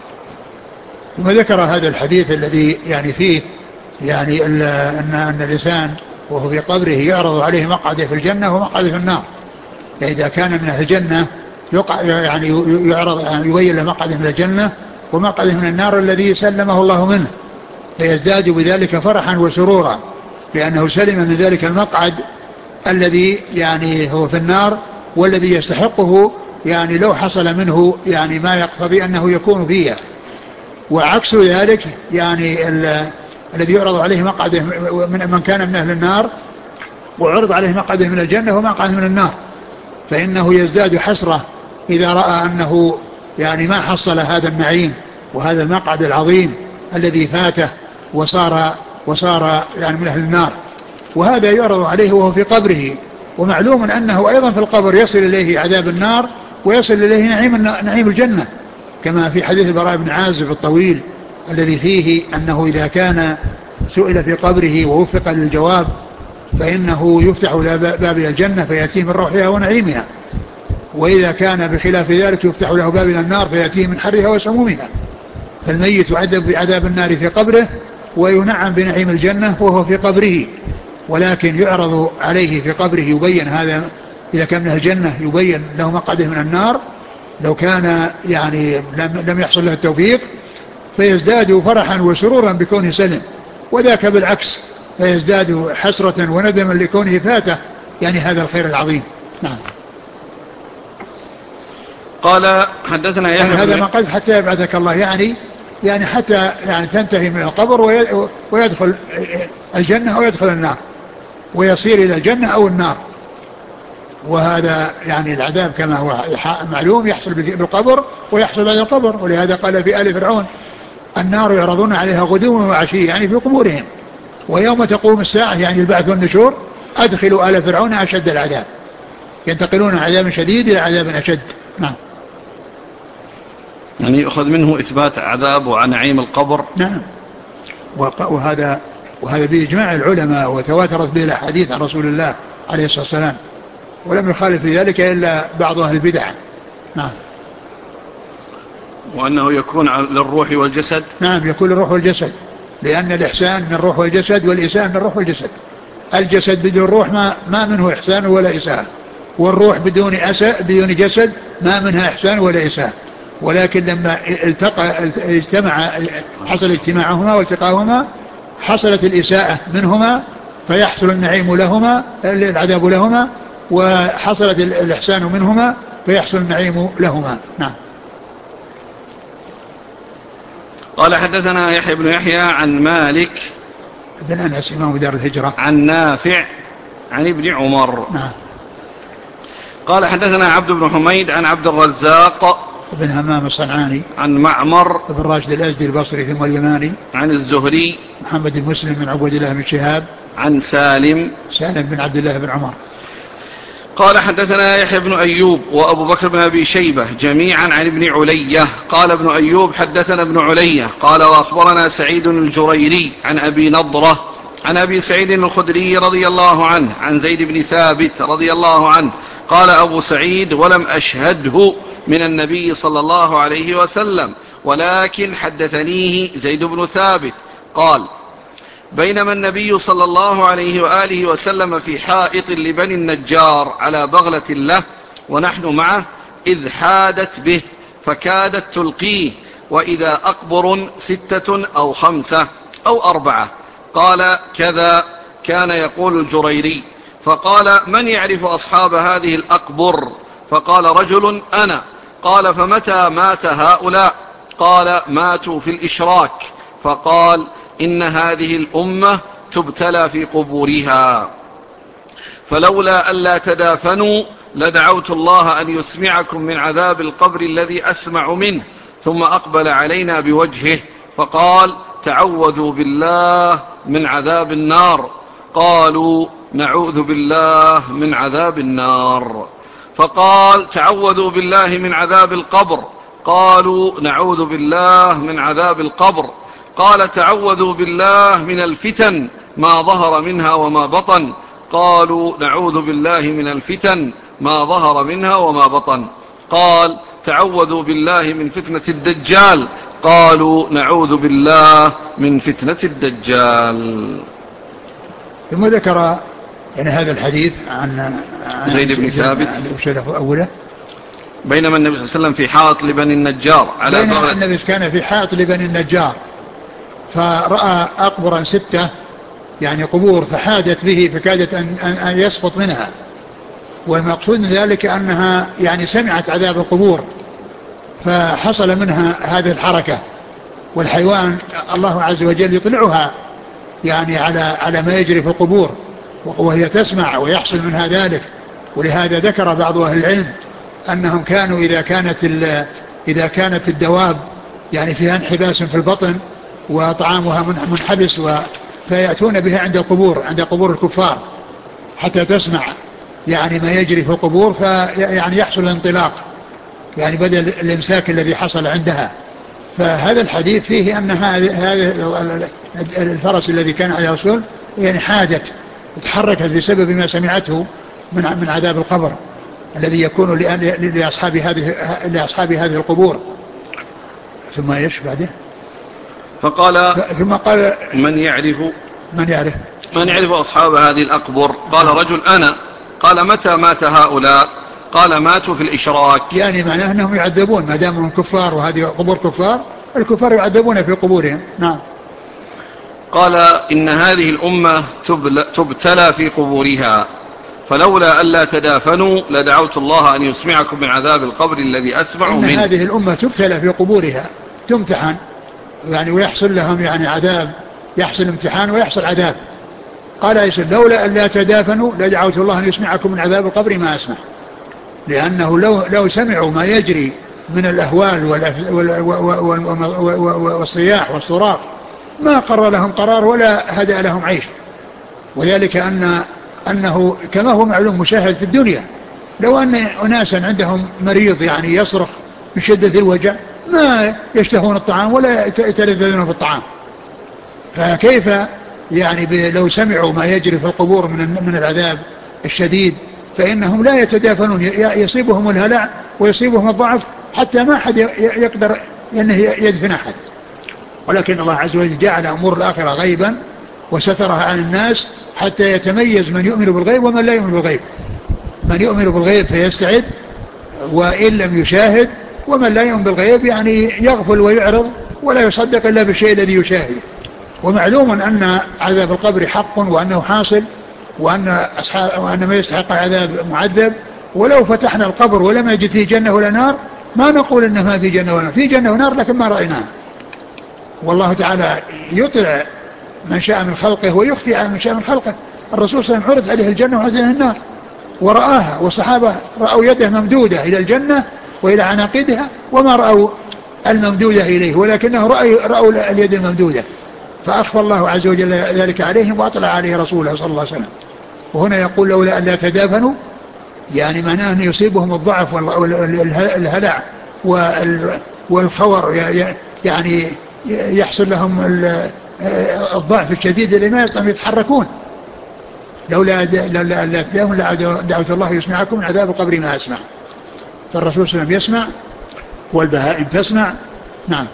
ثم ذكر هذا الحديث الذي يعني فيه يعني أن أن الإنسان وهو في قبره يعرض عليه مقعده في الجنة ومقعده في النار. فإذا كان من أهل الجنة يعني يعرض يعني يبين له مقعده من الجنة ومقعده من النار الذي سلمه الله منه، فيزداد بذلك فرحا وسرورا لأنه سلم من ذلك المقعد الذي يعني هو في النار والذي يستحقه يعني لو حصل منه يعني ما يقتضي أنه يكون فيها. وعكس ذلك يعني الذي يعرض عليه مقعده من من كان من أهل النار وعرض عليه مقعده من الجنة ومقعده من النار، فإنه يزداد حسرة إذا رأى أنه يعني ما حصل هذا النعيم وهذا المقعد العظيم الذي فاته وصار وصار يعني من أهل النار. وهذا يعرض عليه وهو في قبره، ومعلوم أنه أيضا في القبر يصل إليه عذاب النار ويصل إليه نعيم نعيم الجنة، كما في حديث البراء بن عازب الطويل الذي فيه أنه إذا كان سئل في قبره ووفق للجواب فإنه يفتح له باب الجنة فيأتيه من روحها ونعيمها، وإذا كان بخلاف ذلك يفتح له باب النار فيأتيه من حرها وسمومها. فالميت يعذب بعذاب النار في قبره وينعم بنعيم الجنة وهو في قبره، ولكن يعرض عليه في قبره يبين هذا إذا كان من الجنة يبين له مقعده من النار لو كان يعني لم, لم يحصل له التوفيق، فيزداد فرحا وسرورا بكونه سلم، وذاك بالعكس فيزداد حسرة وندما لكونه فاته يعني هذا الخير العظيم. نعم. قال حدثنا يعني هذا ما قد حتى يبعثك الله يعني يعني حتى يعني تنتهي من القبر ويدخل الجنة أو يدخل النار ويصير إلى الجنة أو النار. وهذا يعني العذاب كما هو معلوم يحصل بالقبر ويحصل بعد القبر، ولهذا قال في آل فرعون: النار يعرضون عليها غدوا وعشيا، يعني في قبورهم، ويوم تقوم الساعة يعني البعث والنشور أدخلوا آل فرعون أشد العذاب، ينتقلون من عذاب شديد إلى عذاب أشد. نعم. يعني يؤخذ منه إثبات عذاب ونعيم القبر. نعم. وهذا وهذا بإجماع العلماء وتواترت به الأحاديث عن رسول الله عليه الصلاة والسلام، ولم يخالف في ذلك إلا بعض أهل البدع. نعم. وأنه يكون للروح والجسد. نعم، يكون للروح والجسد، لأن الإحسان من الروح والجسد والإساءة من الروح والجسد. الجسد بدون روح ما, ما منه إحسان ولا إساءة، والروح بدون أساء بدون جسد ما منها إحسان ولا إساءة. ولكن لما التقى اجتمع حصل اجتماعهما والتقاهما حصلت الإساءة منهما فيحصل النعيم لهما العذاب لهما، وحصلت الإحسان منهما فيحصل النعيم لهما. نعم. قال حدثنا يحيى بن يحيى عن مالك بن أنس إمام دار الهجرة عن نافع عن ابن عمر. نعم. قال حدثنا عبد بن حميد عن عبد الرزاق بن همام الصنعاني عن معمر بن راشد الأزدي البصري ثم اليماني عن الزهري محمد بن مسلم بن عبد الله بن شهاب عن سالم سالم بن عبد الله بن عمر. قال حدثنا يحيى بن أيوب وأبو بكر بن أبي شيبة جميعا عن ابن علية. قال ابن أيوب حدثنا ابن علية قال وأخبرنا سعيد الجريري عن أبي نضرة عن أبي سعيد الخدري رضي الله عنه عن زيد بن ثابت رضي الله عنه قال أبو سعيد: ولم أشهده من النبي صلى الله عليه وسلم، ولكن حدثنيه زيد بن ثابت قال: بينما النبي صلى الله عليه وآله وسلم في حائط لبني النجار على بغلة له ونحن معه إذ حادت به فكادت تلقيه، وإذا أقبر ستة أو خمسة، أو أربعة؟ قال كذا كان يقول الجريري. فقال من يعرف أصحاب هذه الأقبر؟ فقال رجل أنا. قال فمتى مات هؤلاء؟ قال ماتوا في الإشراك. فقال إن هذه الأمة تبتلى في قبورها، فلولا ألا تدافنوا لدعوت الله أن يسمعكم من عذاب القبر الذي أسمع منه. ثم أقبل علينا بوجهه فقال تعوذوا بالله من عذاب النار. قالوا نعوذ بالله من عذاب النار. فقال تعوذوا بالله من عذاب القبر. قالوا نعوذ بالله من عذاب القبر. قال تعوذوا بالله من الفتن ما ظهر منها وما بطن. قالوا نعوذ بالله من الفتن ما ظهر منها وما بطن. قال تعوذوا بالله من فتنة الدجال. قالوا نعوذ بالله من فتنة الدجال. ثم ذكر يعني هذا الحديث عن, عن زيد بن ثابت أوله بينما النبي صلى الله عليه وسلم في حائط لبني النجار على بينما النبي كان في حائط لبني النجار فرأى أقبرا ستة يعني قبور فحادت به فكادت أن, أن يسقط منها، والمقصود من ذلك أنها يعني سمعت عذاب القبور فحصل منها هذه الحركة، والحيوان الله عز وجل يطلعها يعني على على ما يجري في القبور وهي تسمع ويحصل منها ذلك. ولهذا ذكر بعض أهل العلم أنهم كانوا إذا كانت إذا كانت الدواب يعني فيها انحباس في البطن وطعامها منحبس فيأتون بها عند القبور عند قبور الكفار حتى تسمع يعني ما يجري في القبور فيعني يحصل الانطلاق يعني بدل الامساك الذي حصل عندها. فهذا الحديث فيه أن هذا الفرس الذي كان عليه الرسول يعني حادت تحركت بسبب ما سمعته من من عذاب القبر الذي يكون لأصحاب هذه لأصحاب هذه القبور. ثم ايش بعده؟ فقال ثم قال من يعرف من يعرف من يعرف أصحاب هذه الأقبر؟ قال رجل أنا. قال متى مات هؤلاء؟ قال ماتوا في الإشراك. يعني معناه أنهم يعذبون ما دامهم كفار وهذه قبور كفار الكفار يعذبون في قبورهم. نعم. قال إن هذه الأمة تبتلى في قبورها فلولا ألا تدافنوا لدعوت الله أن يسمعكم من عذاب القبر الذي أسمع منه. إن هذه الأمة تبتلى في قبورها تمتحن يعني ويحصل لهم يعني عذاب، يحصل امتحان ويحصل عذاب. قال يسأل لولا ألا تدافنوا لدعوت الله أن يسمعكم من عذاب القبر ما أسمع، لأنه لو, لو سمعوا ما يجري من الأهوال والصياح والصراخ ما قرر لهم قرار ولا هدأ لهم عيش. وذلك أن أنه كما هو معلوم مشاهد في الدنيا لو أن أناسا عندهم مريض يعني يصرخ من شدة الوجع ما يشتهون الطعام ولا يتلذذون بالطعام، فكيف يعني لو سمعوا ما يجري في القبور من من العذاب الشديد فإنهم لا يتدافنون، يصيبهم الهلع ويصيبهم الضعف حتى ما أحد يقدر أنه يدفن أحد. ولكن الله عز وجل جعل أمور الآخرة غيبا وسترها عن الناس حتى يتميز من يؤمن بالغيب ومن لا يؤمن بالغيب. من يؤمن بالغيب فيستعد وإن لم يشاهد، ومن لا يؤمن بالغيب يعني يغفل ويعرض ولا يصدق إلا بالشيء الذي يشاهده. ومعلوم أن عذاب القبر حق وأنه حاصل وأن, أصحاب وأن ما يستحق عذاب معذب. ولو فتحنا القبر ولم يجد فيه جنة ولا نار ما نقول إنه ما في جنة ولا نار، في جنة ونار لكن ما رأيناها. والله تعالى يطلع من شاء من خلقه ويخفي عن من شاء من خلقه. الرسول صلى الله عليه وسلم عرض عليه الجنة وعرض عليه النار ورآها، والصحابة رأوا يده ممدودة إلى الجنة وإلى عناقدها وما رأوا الممدودة إليه، ولكنه رأوا اليد الممدودة فأخفى الله عز وجل ذلك عليهم وأطلع عليه رسوله صلى الله عليه وسلم. وهنا يقول لولا أن لا تدافنوا يعني معناه أن يصيبهم الضعف والهلع والخور يعني يحصل لهم الضعف الشديد اللي ما يستطيعون يتحركون. لولا أن لا تدافنوا دعوت الله يسمعكم من عذاب القبر ما أسمع. فالرسول صلى الله عليه وسلم يسمع والبهائم تسمع. نعم.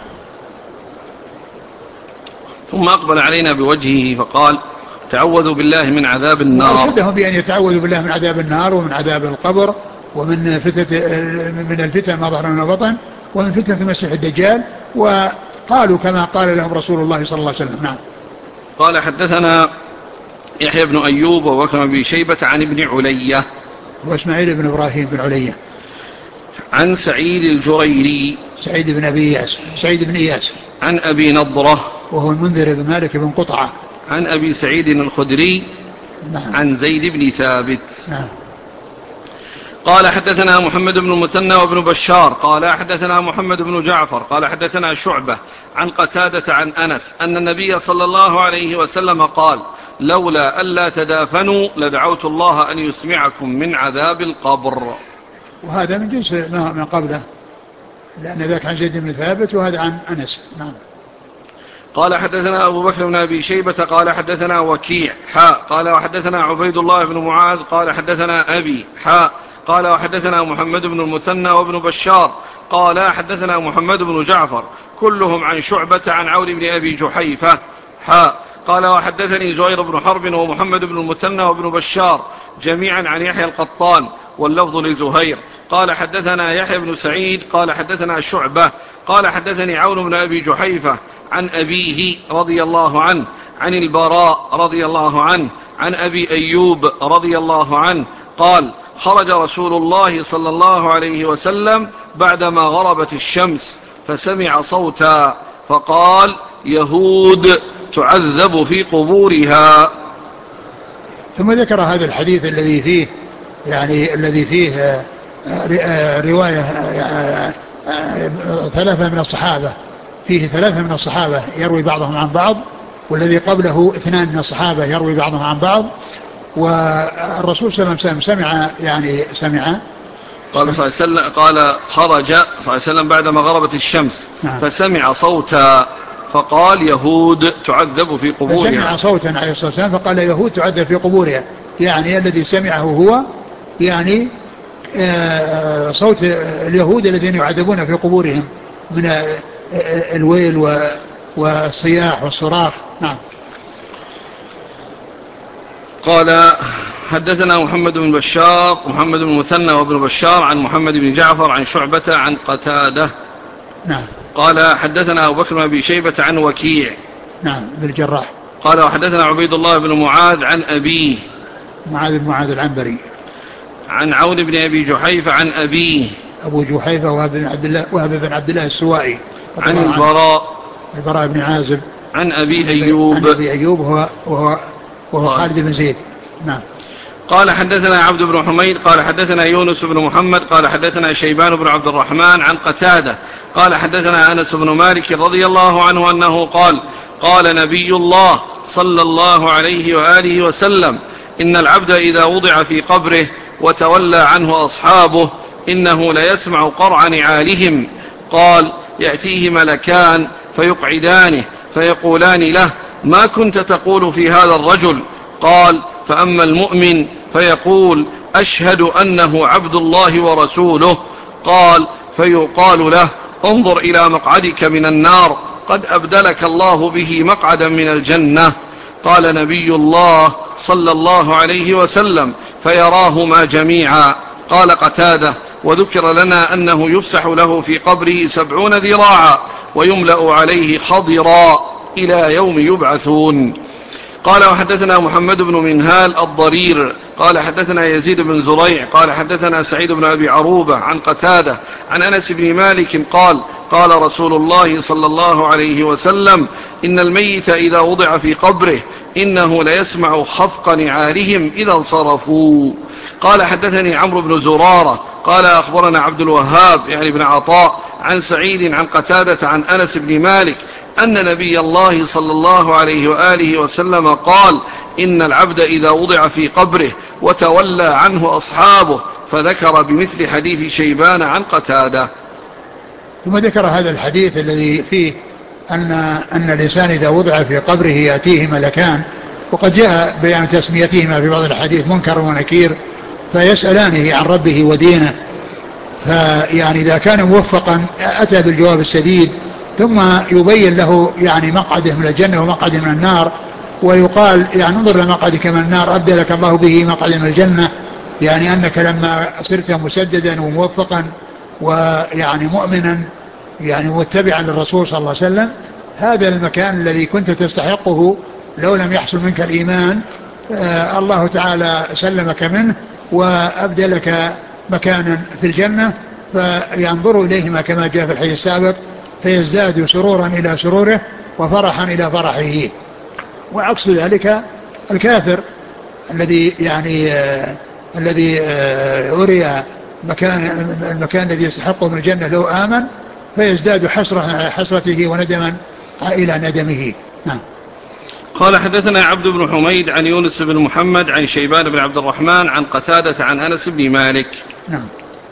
ثم أقبل علينا بوجهه فقال تعوذوا بالله من عذاب النار. وأرشدهم بأن يتعوذوا بالله من عذاب النار ومن عذاب القبر ومن فتنة من الفتن ما ظهر من البطن ومن فتنة المسيح الدجال، وقالوا كما قال لهم رسول الله صلى الله عليه وسلم. نعم. قال حدثنا يحيى بن أيوب وبكر بن أبي شيبة عن ابن علية وإسماعيل بن إبراهيم بن علية عن سعيد الجريري سعيد بن أبي إياس سعيد بن إياس عن أبي نضرة وهو المنذر بن مالك بن قطعة عن أبي سعيد الخدري نعم. عن زيد بن ثابت نعم. قال حدثنا محمد بن المثنى وابن بشار قال حدثنا محمد بن جعفر قال حدثنا شعبة عن قتادة عن أنس أن النبي صلى الله عليه وسلم قال لولا ألا تدافنوا لدعوت الله أن يسمعكم من عذاب القبر. وهذا من جنس ما قبله لأن ذاك عن زيد بن ثابت وهذا عن أنس. نعم. قال حدثنا أبو بكر بن أبي شيبة قال حدثنا وكيع حاء قال وحدثنا عبيد الله بن معاذ قال حدثنا أبي حاء قال وحدثنا محمد بن المثنى وابن بشار قال حدثنا محمد بن جعفر كلهم عن شعبة عن عون بن أبي جحيفة حاء قال وحدثني زهير بن حرب ومحمد بن المثنى وابن بشار جميعا عن يحيى القطان واللفظ لزهير قال حدثنا يحيى بن سعيد قال حدثنا شعبة قال حدثني عون بن أبي جحيفة عن أبيه رضي الله عنه عن البراء رضي الله عنه عن أبي أيوب رضي الله عنه قال خرج رسول الله صلى الله عليه وسلم بعدما غربت الشمس فسمع صوتا فقال يهود تعذب في قبورها. ثم ذكر هذا الحديث الذي فيه يعني الذي فيه رواية ثلاثة من الصحابة فيه ثلاثة من الصحابة يروي بعضهم عن بعض والذي قبله اثنان من الصحابة يروي بعضهم عن بعض والرسول صلى الله عليه وسلم سمع يعني سمع قال صلى الله عليه وسلم قال خرج صلى الله عليه وسلم بعدما غربت الشمس نعم. فسمع صوتا فقال يهود تعذب في قبورها. فسمع صوتا عليه الصلاة والسلام فقال يهود تعذب في قبورها يعني الذي سمعه هو يعني صوت اليهود الذين يعذبون في قبورهم من الويل والصياح والصراخ. نعم. قال حدثنا محمد بن بشار محمد بن مثنى وابن بشار عن محمد بن جعفر عن شعبة عن قتادة. نعم. قال حدثنا أبو بكر بن أبي شيبة عن وكيع نعم بن الجراح قال وحدثنا عبيد الله بن معاذ عن أبيه معاذ بن معاذ العنبري عن عون بن أبي جحيفة عن أبيه أبو جحيفة وهب بن عبد الله وهب بن عبد الله السوائي عن البراء البراء بن عازب عن أبي أيوب عن أبي أيوب وهو وهو, وهو خالد بن زيد. نعم. قال حدثنا عبد بن حميد قال حدثنا يونس بن محمد قال حدثنا شيبان بن عبد الرحمن عن قتادة قال حدثنا أنس بن مالك رضي الله عنه أنه قال قال نبي الله صلى الله عليه وآله وسلم إن العبد إذا وضع في قبره وتولى عنه أصحابه إنه ليسمع قرع نعالهم. قال يأتيه ملكان فيقعدانه فيقولان له ما كنت تقول في هذا الرجل؟ قال فأما المؤمن فيقول أشهد أنه عبد الله ورسوله. قال فيقال له انظر إلى مقعدك من النار قد أبدلك الله به مقعدا من الجنة. قال نبي الله صلى الله عليه وسلم فيراهما جميعا. قال قتادة وذكر لنا أنه يفسح له في قبره سبعون ذراعا ويملأ عليه خضرا إلى يوم يبعثون. قال وحدثنا محمد بن منهال الضرير قال حدثنا يزيد بن زريع قال حدثنا سعيد بن أبي عروبة عن قتادة عن أنس بن مالك قال قال رسول الله صلى الله عليه وسلم إن الميت إذا وضع في قبره إنه ليسمع خفق نعالهم إذا انصرفوا. قال حدثني عمرو بن زرارة قال أخبرنا عبد الوهاب يعني بن عطاء عن سعيد عن قتادة عن أنس بن مالك أن نبي الله صلى الله عليه وآله وسلم قال إن العبد إذا وضع في قبره وتولى عنه أصحابه فذكر بمثل حديث شيبان عن قتادة. ثم ذكر هذا الحديث الذي فيه أن, أن الإنسان إذا وضع في قبره يأتيه ملكان وقد جاء بيان تسميتهما في بعض الحديث منكر ونكير فيسألانه عن ربه ودينه فيعني إذا كان موفقا أتى بالجواب السديد ثم يبين له يعني مقعده من الجنة ومقعده من النار ويقال يعني انظر لمقعدك من النار أبدلك الله به مقعدا من الجنة يعني أنك لما صرت مسددا وموفقا ويعني مؤمنا يعني متبعا للرسول صلى الله عليه وسلم هذا المكان الذي كنت تستحقه لو لم يحصل منك الإيمان آه الله تعالى سلمك منه وأبدلك مكانا في الجنة، فينظر إليهما كما جاء في الحديث السابق، فيزداد سرورا إلى سروره وفرحا إلى فرحه. وعكس ذلك الكافر الذي يعني آه الذي آه أري مكان المكان الذي يستحقه من الجنة لو آمن، فيزداد حسرة على حسرته وندما إلى ندمه. نعم. قال حدثنا عبد بن حميد عن يونس بن محمد عن شيبان بن عبد الرحمن عن قتادة عن أنس بن مالك. نعم.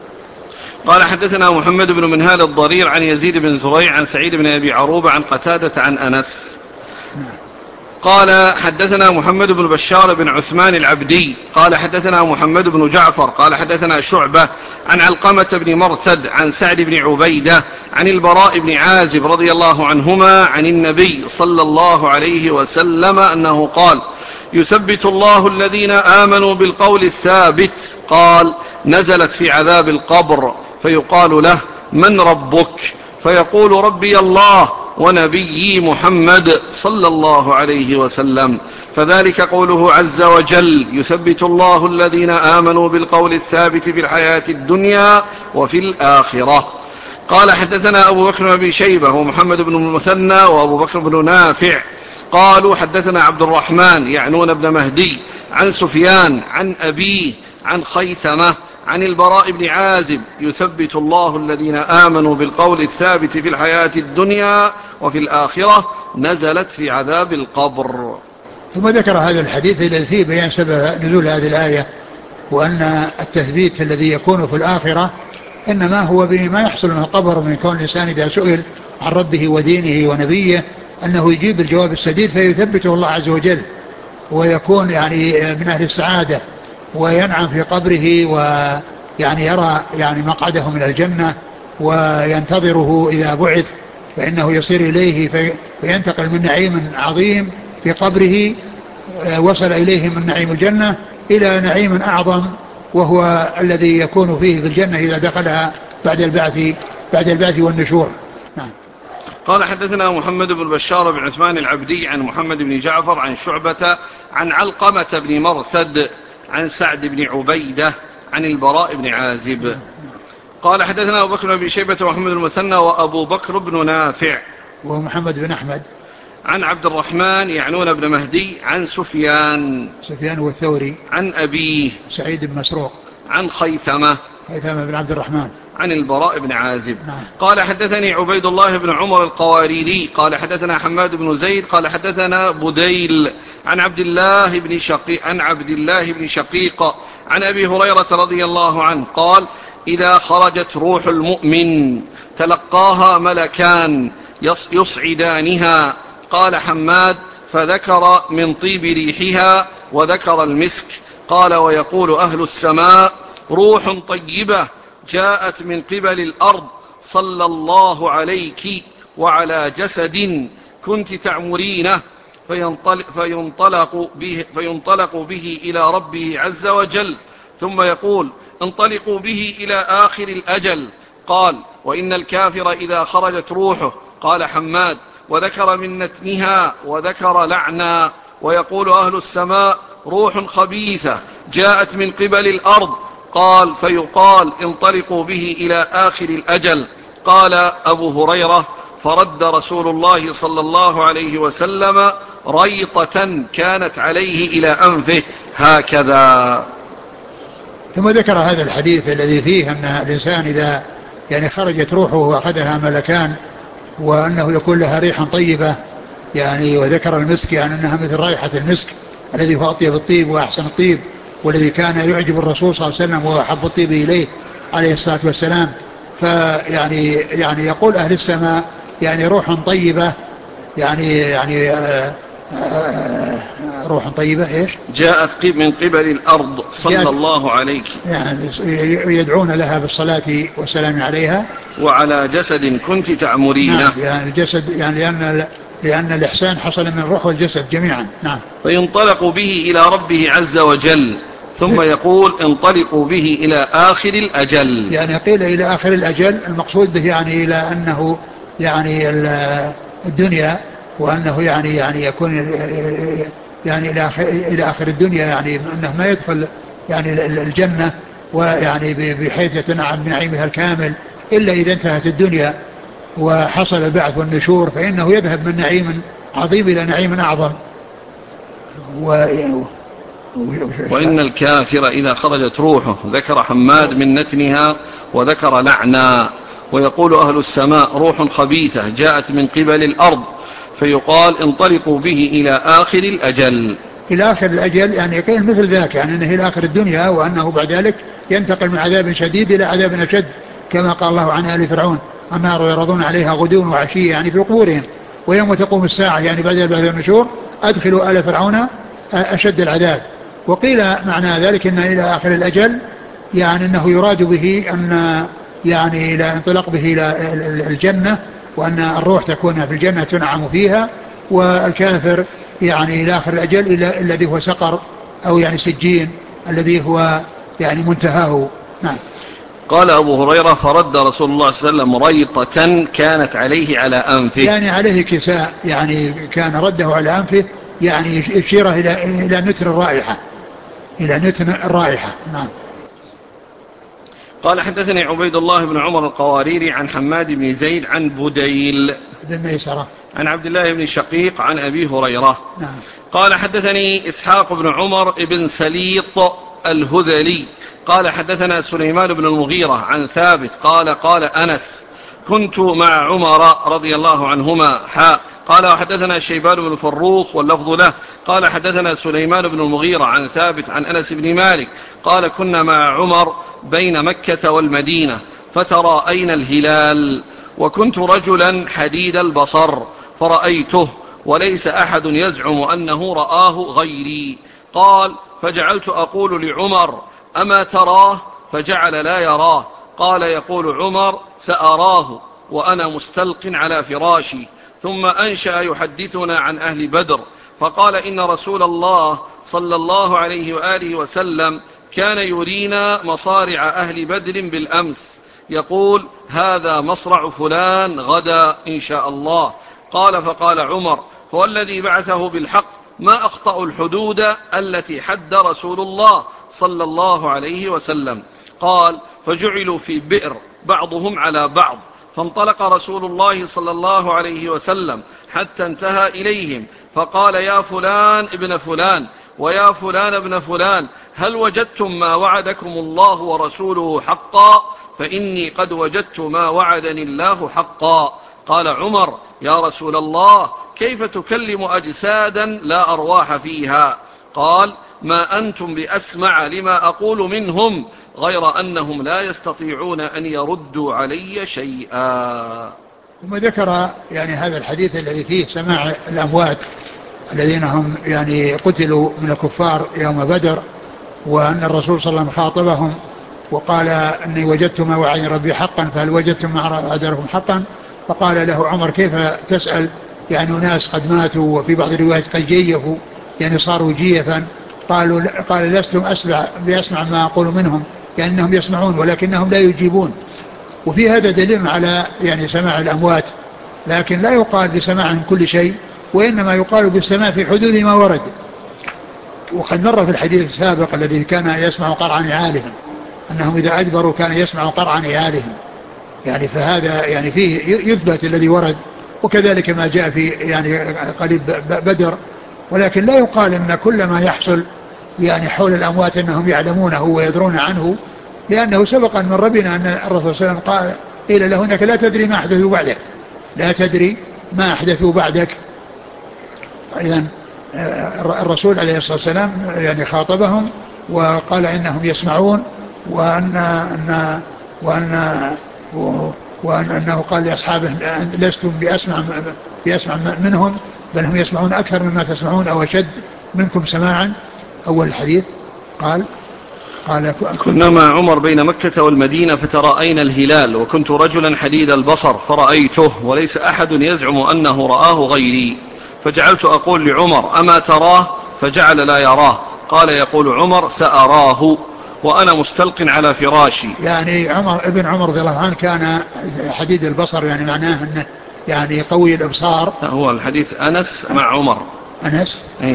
قال حدثنا محمد بن منهال الضرير عن يزيد بن زريع عن سعيد بن أبي عروبة عن قتادة عن أنس. نعم. قال حدثنا محمد بن بشار بن عثمان العبدي قال حدثنا محمد بن جعفر قال حدثنا شعبة عن علقمة بن مرثد عن سعد بن عبيدة عن البراء بن عازب رضي الله عنهما عن النبي صلى الله عليه وسلم أنه قال: يثبت الله الذين آمنوا بالقول الثابت. قال: نزلت في عذاب القبر، فيقال له: من ربك؟ فيقول: ربي الله ونبيي محمد صلى الله عليه وسلم. فذلك قوله عز وجل: يثبت الله الذين آمنوا بالقول الثابت في الحياة الدنيا وفي الآخرة. قال حدثنا أبو بكر بن أبي شيبة ومحمد بن المثنى وأبو بكر بن نافع قالوا حدثنا عبد الرحمن يعنون بن مهدي عن سفيان عن أبيه عن خيثمة عن البراء بن عازب: يثبت الله الذين آمنوا بالقول الثابت في الحياة الدنيا وفي الآخرة، نزلت في عذاب القبر. ثم ذكر هذا الحديث الذي فيه بيان سبب نزول هذه الآية، وأن التثبيت الذي يكون في الآخرة إنما هو بما يحصل من القبر، من كون الإنسان إذا سئل عن ربه ودينه ونبيه أنه يجيب الجواب السديد فيثبته الله عز وجل، ويكون يعني من أهل السعادة وينعم في قبره، ويعني يرى يعني مقعده من الجنة وينتظره إذا بعث، فإنه يصير إليه فينتقل من نعيم عظيم في قبره وصل إليه من نعيم الجنة إلى نعيم أعظم، وهو الذي يكون فيه في الجنة إذا دخلها بعد البعث بعد البعث والنشور. نعم. قال حدثنا محمد بن بشار بن عثمان العبدي عن محمد بن جعفر عن شعبة عن علقمة بن مرثد عن سعد بن عبيدة عن البراء بن عازب قال حدثنا أبو بكر بن أبي شيبة ومحمد المثنى وأبو بكر بن نافع ومحمد بن أحمد عن عبد الرحمن يعنون بن مهدي عن سفيان سفيان والثوري عن أبيه سعيد بن مسروق عن خيثمة خيثمة بن عبد الرحمن عن البراء بن عازب. نعم. قال حدثني عبيد الله بن عمر القواريري قال حدثنا حماد بن زيد قال حدثنا بديل عن عبد الله بن شقيق عن عبد الله بن شقيق عن أبي هريرة رضي الله عنه قال: إذا خرجت روح المؤمن تلقاها ملكان يصعدانها. قال حماد: فذكر من طيب ريحها وذكر المسك. قال: ويقول أهل السماء: روح طيبة جاءت من قبل الأرض، صلى الله عليك وعلى جسد كنت تعمرينه، فينطلق, فينطلق, به فينطلق به إلى ربه عز وجل، ثم يقول: انطلقوا به إلى آخر الأجل. قال: وإن الكافر إذا خرجت روحه. قال حماد: وذكر من نتنها وذكر لعنا. ويقول أهل السماء: روح خبيثة جاءت من قبل الأرض. قال: فيقال: انطلقوا به إلى آخر الأجل. قال أبو هريرة: فرد رسول الله صلى الله عليه وسلم ريطة كانت عليه إلى أنفه هكذا. ثم ذكر هذا الحديث الذي فيه أن الإنسان إذا يعني خرجت روحه وأخذها ملكان، وأنه يكون لها ريحا طيبة يعني، وذكر المسك يعني أنها مثل رائحة المسك الذي هو أطيب الطيب وأحسن الطيب، والذي كان يعجب الرسول صلى الله عليه وسلم وحب الطيب إليه عليه الصلاة والسلام. فيعني يعني يقول أهل السماء يعني روح طيبة يعني يعني آآ آآ روح طيبة إيش جاءت من قبل الأرض صلى الله عليك، يعني يدعون لها بالصلاة والسلام عليها وعلى جسد كنت تعمرينه. نعم. يعني الجسد يعني لأن لأن الإحسان حصل من الروح والجسد جميعا. نعم. فينطلق به إلى ربه عز وجل، ثم يقول: انطلقوا به إلى آخر الأجل. يعني قيل إلى آخر الأجل، المقصود به يعني إلى أنه يعني الدنيا وأنه يعني يعني يكون يعني إلى آخر, إلى آخر الدنيا، يعني أنه ما يدخل يعني الجنة ويعني بحيث يتنعم بنعيمها الكامل إلا إذا انتهت الدنيا وحصل البعث والنشور، فإنه يذهب من نعيم عظيم إلى نعيم أعظم. و... وإن الكافر إذا خرجت روحه ذكر حماد من نتنها وذكر لعنا، ويقول أهل السماء روح خبيثة جاءت من قبل الأرض، فيقال انطلقوا به إلى آخر الأجل. إلى آخر الأجل يعني يقول مثل ذاك، يعني أنه إلى آخر الدنيا، وأنه بعد ذلك ينتقل من عذاب شديد إلى عذاب أشد، كما قال الله عن آل فرعون النار يعرضون عليها غدوا وعشيا يعني في قبورهم، ويوم تقوم الساعة يعني بعد البعث والنشور أدخلوا آل فرعون أشد العذاب. وقيل معنى ذلك أن إلى آخر الأجل يعني أنه يراد به أن يعني إلى انطلاق به إلى الجنة، وأن الروح تكون في الجنة تنعم فيها، والكافر يعني إلى آخر الأجل إلى الذي هو سقر أو يعني سجين الذي هو يعني منتهاه. نعم. قال أبو هريرة فرد رسول الله صلى الله عليه وسلم ريطة كانت عليه على أنفه، يعني عليه كساء، يعني كان رده على أنفه، يعني يشير إلى إلى نتر الرائحة، إلى نتر الرائحة. نعم. قال حدثني عبيد الله بن عمر القواريري عن حماد بن زيد عن بديل بن ميسرة عن عبد الله بن شقيق عن أبي هريرة. نعم. قال حدثني إسحاق بن عمر بن سليط الهذلي قال حدثنا سليمان بن المغيرة عن ثابت قال قال أنس كنت مع عمر رضي الله عنهما حاء قال وحدثنا شيبان بن فروخ واللفظ له قال حدثنا سليمان بن المغيرة عن ثابت عن أنس بن مالك قال كنا مع عمر بين مكة والمدينة فتراءينا الهلال وكنت رجلا حديد البصر فرأيته وليس أحد يزعم أنه رآه غيري. قال فجعلت أقول لعمر أما تراه؟ فجعل لا يراه. قال يقول عمر سأراه وأنا مستلق على فراشي. ثم أنشأ يحدثنا عن أهل بدر فقال إن رسول الله صلى الله عليه وآله وسلم كان يرينا مصارع أهل بدر بالأمس، يقول هذا مصرع فلان غدا إن شاء الله. قال فقال عمر فوالذي بعثه بالحق ما أخطأ الحدود التي حد رسول الله صلى الله عليه وسلم. قال فجعلوا في بئر بعضهم على بعض، فانطلق رسول الله صلى الله عليه وسلم حتى انتهى إليهم فقال يا فلان ابن فلان ويا فلان ابن فلان هل وجدتم ما وعدكم الله ورسوله حقا؟ فإني قد وجدت ما وعدني الله حقا. قال عمر يا رسول الله كيف تكلم أجسادا لا أرواح فيها؟ قال ما أنتم بأسمع لما أقول منهم غير أنهم لا يستطيعون أن يردوا علي شيئا. ثم ذكر يعني هذا الحديث الذي فيه سماع الأموات الذين هم يعني قتلوا من الكفار يوم بدر، وأن الرسول صلى الله عليه وسلم خاطبهم وقال أني وجدت ما وعدني ربي حقا فهل وجدتم ما وعدكم حقا؟ فقال له عمر كيف تسأل يعني ناس قد ماتوا وفي بعض الروايات قد جيفوا يعني صاروا جيفا. قالوا قال لستم أسمع بأسمع ما أقول منهم يعني أنهم يسمعون ولكنهم لا يجيبون. وفي هذا دليل على يعني سماع الأموات، لكن لا يقال بسماع من كل شيء، وإنما يقال بالسماع في حدود ما ورد. وقد مر في الحديث السابق الذي كان يسمع قرع نعالهم أنهم إذا أدبروا كان يسمع قرع نعالهم، يعني فهذا يعني فيه يثبت الذي ورد، وكذلك ما جاء في يعني قريب بدر. ولكن لا يقال أن كل ما يحصل يعني حول الأموات أنهم يعلمونه ويدرون عنه، لأنه سبق من ربنا أن الرسول صلى الله عليه وسلم قال قيل له إنك لا تدري ما أحدثوا بعدك، لا تدري ما أحدثوا بعدك. إذن الرسول عليه الصلاة والسلام يعني خاطبهم وقال إنهم يسمعون، وأن أن وأن وأن أنه قال لأصحابه لستم بأسمع بأسمع منهم بل هم يسمعون أكثر مما تسمعون أو أشد منكم سماعا. أول الحديث قال قال كنا مع عمر بين مكة والمدينة فترأينا الهلال وكنت رجلا حديد البصر فرأيته وليس أحد يزعم أنه رآه غيري. فجعلت أقول لعمر أما تراه؟ فجعل لا يراه. قال يقول عمر سأراه وأنا مستلق على فراشي. يعني عمر ابن عمر رضي الله عنه كان حديد البصر، يعني معناه أنه يعني قوي الإبصار. هو الحديث أنس مع عمر. أنس أي.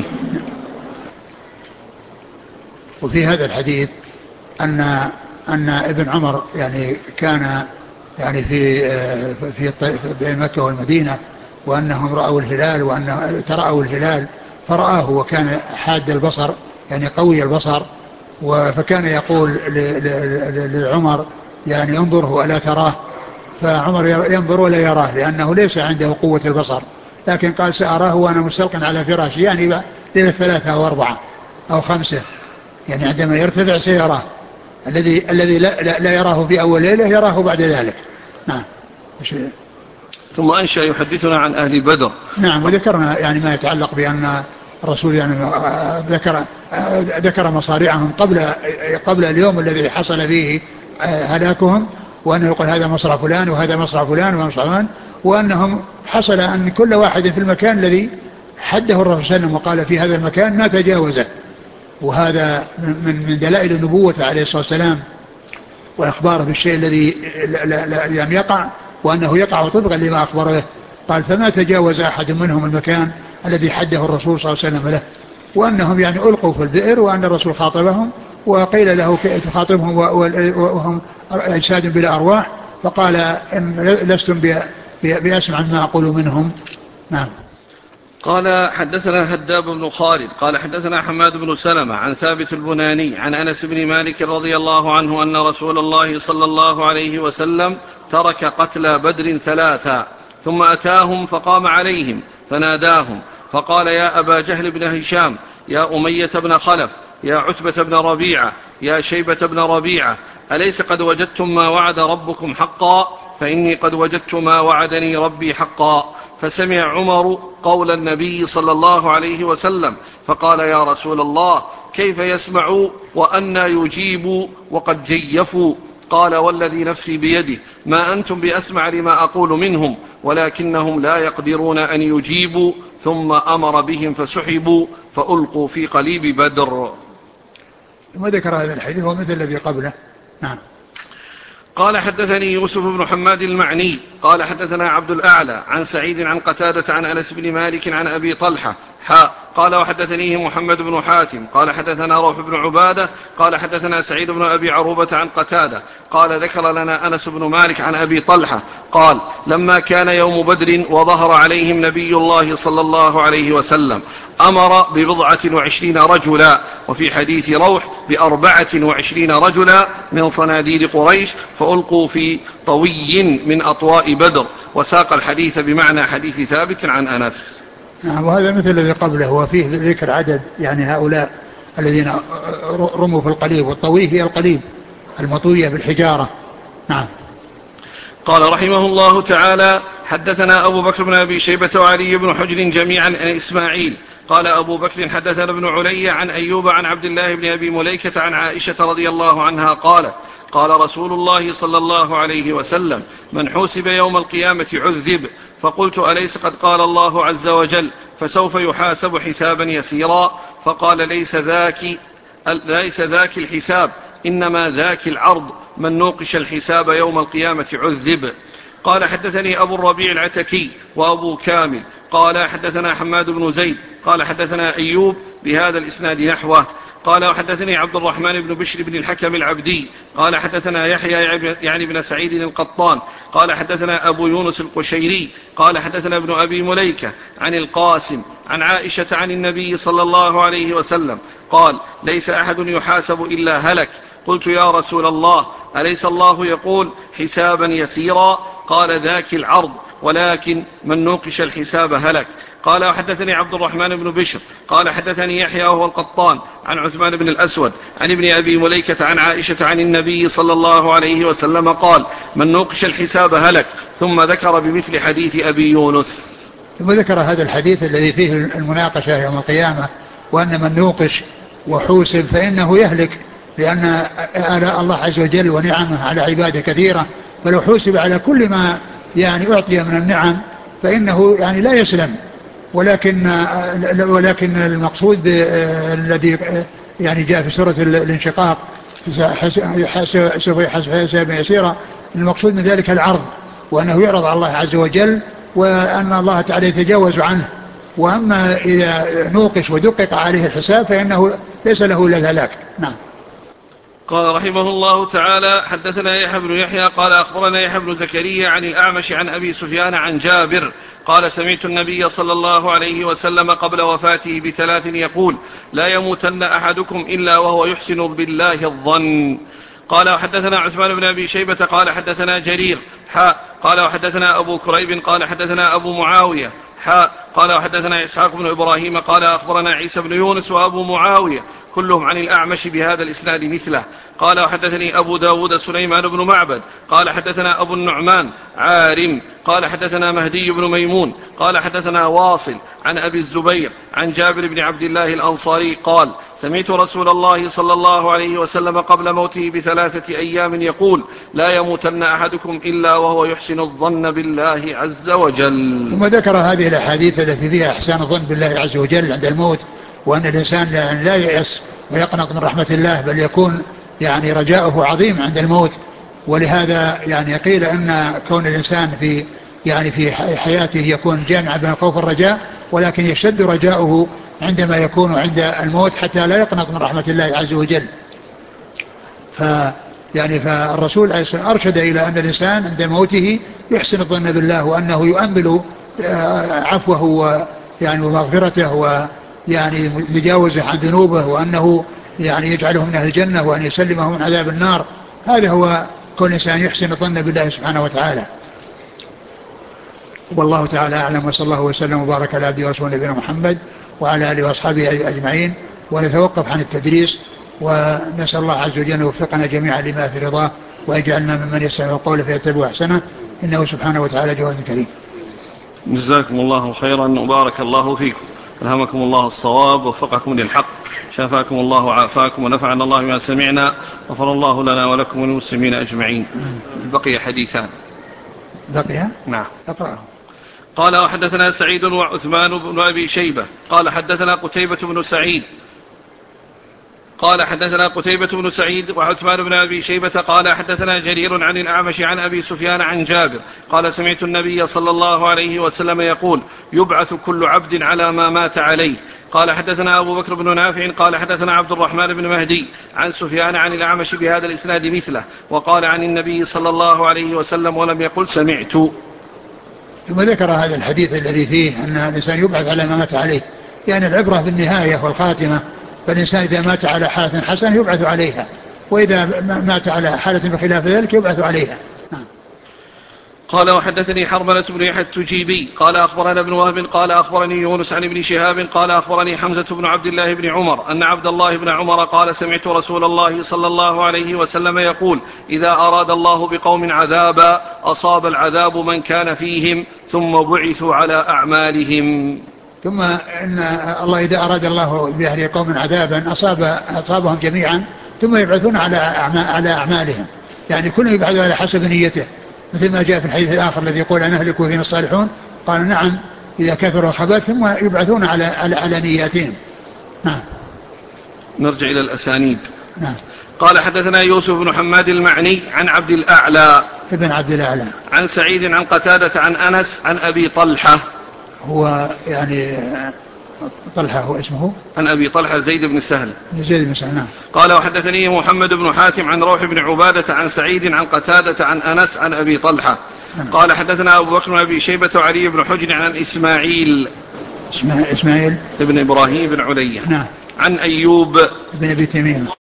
وفي هذا الحديث أن أن ابن عمر يعني كان يعني في في بين مكة والمدينة، وأنهم رأوا الهلال، وأن ترأوا الهلال فرآه وكان حاد البصر يعني قوي البصر، فكان يقول لعمر يعني انظره ألا تراه، فعمر ينظر ولا يراه لأنه ليس عنده قوة البصر، لكن قال سأراه وأنا مستلق على فراشي، يعني ليلة ثلاثة أو أربعة أو خمسة، يعني عندما يرتفع سيراه، الذي الذي لا, لا, لا يراه في أول ليلة يراه بعد ذلك. نعم. ثم أنشأ يحدثنا عن أهل بدر. نعم. وذكرنا يعني ما يتعلق بأن الرسول يعني ذكر ذكر مصارعهم قبل قبل اليوم الذي حصل فيه هلاكهم، وأنه يقول هذا مصرع فلان وهذا مصرع فلان ومصرع فلان، وأنهم حصل أن كل واحد في المكان الذي حده الرسول صلى الله عليه وسلم وقال في هذا المكان ما تجاوزه، وهذا من من دلائل النبوة عليه الصلاة والسلام وإخباره بالشيء الذي لم يقع وأنه يقع طبقا لما أخبره. قال فما تجاوز أحد منهم المكان الذي حده الرسول صلى الله عليه وسلم له، وأنهم يعني ألقوا في البئر، وأن الرسول خاطبهم وقيل له تخاطبهم وهم أجساد بلا أرواح، فقال إن لستم بأسمع ما أقول منهم. نعم. قال حدثنا هداب بن خالد قال حدثنا حماد بن سلمة عن ثابت البناني عن أنس بن مالك رضي الله عنه أن رسول الله صلى الله عليه وسلم ترك قتلى بدر ثلاثا ثم أتاهم فقام عليهم فناداهم فقال يا أبا جهل بن هشام، يا أمية بن خلف، يا عتبة بن ربيعة، يا شيبة بن ربيعة، أليس قد وجدتم ما وعد ربكم حقا؟ فإني قد وجدت ما وعدني ربي حقا. فسمع عمر قول النبي صلى الله عليه وسلم فقال يا رسول الله كيف يسمع وأنى يجيب وقد جيفوا؟ قال والذي نفسي بيده ما أنتم بأسمع لما أقول منهم ولكنهم لا يقدرون أن يجيبوا. ثم أمر بهم فسحبوا فألقوا في قليب بدر. ثم ذكر هذا الحديث ومثل الذي قبله. نعم. قال حدثني يوسف بن حماد المعني قال حدثنا عبد الأعلى عن سعيد عن قتادة عن أنس بن مالك عن أبي طلحة حاء قال وحدثنيه محمد بن حاتم قال حدثنا روح بن عبادة قال حدثنا سعيد بن أبي عروبة عن قتادة قال ذكر لنا أنس بن مالك عن أبي طلحة قال لما كان يوم بدر وظهر عليهم نبي الله صلى الله عليه وسلم أمر ببضعة وعشرين رجلا، وفي حديث روح بأربعة وعشرين رجلا من صناديد قريش فألقوا في طوي من أطواء بدر، وساق الحديث بمعنى حديث ثابت عن أنس. نعم. وهذا مثل الذي قبله، وفيه ذكر عدد يعني هؤلاء الذين رموا في القليب، والطوي هي القليب المطوية بالحجارة. نعم. قال رحمه الله تعالى حدثنا أبو بكر بن أبي شيبة وعلي بن حجر جميعا عن إسماعيل قال أبو بكر حدثنا ابن علي عن أيوب عن عبد الله بن أبي مليكة عن عائشة رضي الله عنها قالت قال رسول الله صلى الله عليه وسلم من حوسب يوم القيامة عذب، فقلت أليس قد قال الله عز وجل فسوف يحاسب حسابا يسيرا؟ فقال ليس ذاك, ليس ذاك الحساب إنما ذاك العرض، من نوقش الحساب يوم القيامة عذب. قال حدثني أبو الربيع العتكي وأبو كامل قال حدثنا حماد بن زيد قال حدثنا أيوب بهذا الإسناد نحوه. قال وحدثني عبد الرحمن بن بشر بن الحكم العبدي قال حدثنا يحيى يعني بن سعيد القطان قال حدثنا أبو يونس القشيري قال حدثنا ابن أبي مليكة عن القاسم عن عائشة عن النبي صلى الله عليه وسلم قال ليس أحد يحاسب إلا هلك. قلت يا رسول الله أليس الله يقول حسابا يسيرا؟ قال ذاك العرض، ولكن من نوقش الحساب هلك. قال وحدثني عبد الرحمن بن بشر قال حدثني يحيى وهو القطان عن عثمان بن الأسود عن ابن أبي مليكة عن عائشة عن النبي صلى الله عليه وسلم قال من نوقش الحساب هلك، ثم ذكر بمثل حديث أبي يونس. ثم ذكر هذا الحديث الذي فيه المناقشة يوم القيامة، وأن من نوقش وحوسب فإنه يهلك، لأن الله عز وجل ونعمه على عباده كثيرة، فلو حوسب على كل ما يعني أعطي من النعم فإنه يعني لا يسلم. ولكن ولكن المقصود الذي يعني جاء في سورة الانشقاق سوف يحاسب حسابا يسيرا، المقصود من ذلك العرض، وأنه يعرض على الله عز وجل وأن الله تعالى يتجاوز عنه. وأما إذا نوقش ودقق عليه الحساب فإنه ليس له إلا الهلاك. نعم. قال رحمه الله تعالى: حدثنا يحيى بن يحيى قال أخبرنا يحيى بن زكريا عن الأعمش عن أبي سفيان عن جابر قال: سمعت النبي صلى الله عليه وسلم قبل وفاته بثلاث يقول: لا يموتن أحدكم إلا وهو يحسن بالله الظن. قال: وحدثنا عثمان بن أبي شيبة قال حدثنا جرير حاء قال: وحدثنا أبو كريب قال حدثنا أبو معاوية حاء قال: وحدثنا إسحاق بن إبراهيم قال أخبرنا عيسى بن يونس وأبو معاوية كلهم عن الأعمش بهذا الإسناد مثله. قال: وحدثني أبو داود سليمان بن معبد قال حدثنا أبو النعمان عارم قال حدثنا مهدي بن ميمون قال حدثنا واصل عن أبي الزبير عن جابر بن عبد الله الأنصاري قال: سمعت رسول الله صلى الله عليه وسلم قبل موته بثلاثة أيام يقول: لا يموتن أحدكم إلا وهو يحسن الظن بالله عز وجل. ثم ذكر هذه الأحاديث التي فيها إحسان الظن بالله عز وجل عند الموت، وأن الإنسان لا ييأس ويقنط من رحمة الله، بل يكون يعني رجاؤه عظيم عند الموت. ولهذا يعني قيل أن كون الإنسان في يعني في حياته يكون جامعا بين الخوف والرجاء، ولكن يشتد رجاؤه عندما يكون عند الموت حتى لا يقنط من رحمة الله عز وجل. ف يعني فالرسول عليه الصلاة والسلام أرشد إلى أن الإنسان عند موته يحسن الظن بالله، وأنه يؤمل عفوه ويعني ومغفرته ويعني يتجاوز عن ذنوبه، وأنه يعني يجعله من أهل الجنة وأن يسلمه من عذاب النار. هذا هو كل إنسان يحسن الظن بالله سبحانه وتعالى. والله تعالى أعلم، وصلى الله وسلم وبارك على عبده ورسوله نبينا محمد وعلى آله وأصحابه أجمعين. ونتوقف عن التدريس، ونسأل الله عز وجل يوفقنا جميعا لما في رضاه، ويجعلنا ممن يستمع القول فيتبع أحسنه، إنه سبحانه وتعالى جواد كريم. جزاكم الله خيرا وبارك الله فيكم، ألهمكم الله الصواب ووفقكم للحق، شفاكم الله وعافاكم، ونفعنا الله بما سمعنا، غفر الله لنا ولكم وللمسلمين أجمعين. بقي حديثان. بقي؟ نعم. أقرأه. قال: وحدثنا سعيد وعثمان بن أبي شيبة قال حدثنا قتيبة بن سعيد قال حدثنا قتيبة بن سعيد وعثمان بن أبي شيبة قال حدثنا جرير عن الأعمش عن أبي سفيان عن جابر قال: سمعت النبي صلى الله عليه وسلم يقول: يبعث كل عبد على ما مات عليه. قال: حدثنا أبو بكر بن نافع قال حدثنا عبد الرحمن بن مهدي عن سفيان عن الأعمش بهذا الإسناد مثله، وقال عن النبي صلى الله عليه وسلم ولم يقل سمعت. ثم ذكر هذا الحديث الذي فيه أن الإنسان يبعث على ما مات عليه، يعني العبرة بالنهاية والخاتمة. فالإنسان إذا مات على حالة حسنة يبعث عليها، وإذا مات على حالة بخلاف ذلك يبعث عليها. قال: وحدثني حرملة بن يحيى التجيبي قال أخبرنا ابن وهب قال أخبرني يونس عن ابن شهاب قال أخبرني حمزة بن عبد الله بن عمر أن عبد الله بن عمر قال: سمعت رسول الله صلى الله عليه وسلم يقول: إذا أراد الله بقوم عذابا أصاب العذاب من كان فيهم ثم بعثوا على أعمالهم. ثم إن الله إذا أراد الله بأهل قوم عذابا أصاب أصابهم جميعا ثم يبعثون على على أعمالهم، يعني كل يبعث على حسب نيته، مثل ما جاء في الحديث الآخر الذي يقول: أن أهلك وفينا الصالحون. قال: نعم، إذا كثروا الخبث ثم يبعثون على على, على نياتهم. نعم. نرجع إلى الأسانيد. نعم. قال: حدثنا يوسف بن حماد المعني عن عبد الأعلى ابن عبد الأعلى عن سعيد عن قتادة عن أنس عن أبي طلحة. هو يعني طلحة هو اسمه عن أبي طلحة زيد بن سهل زيد بن سهل. نعم. قال: وحدثني محمد بن حاتم عن روح بن عبادة عن سعيد عن قتادة عن أنس عن أبي طلحة. نعم. قال: حدثنا أبو بكر بن أبي شيبة وعلي بن حجر عن إسماعيل إسماعيل ابن إبراهيم بن علية. نعم. عن أيوب بن أبي تميم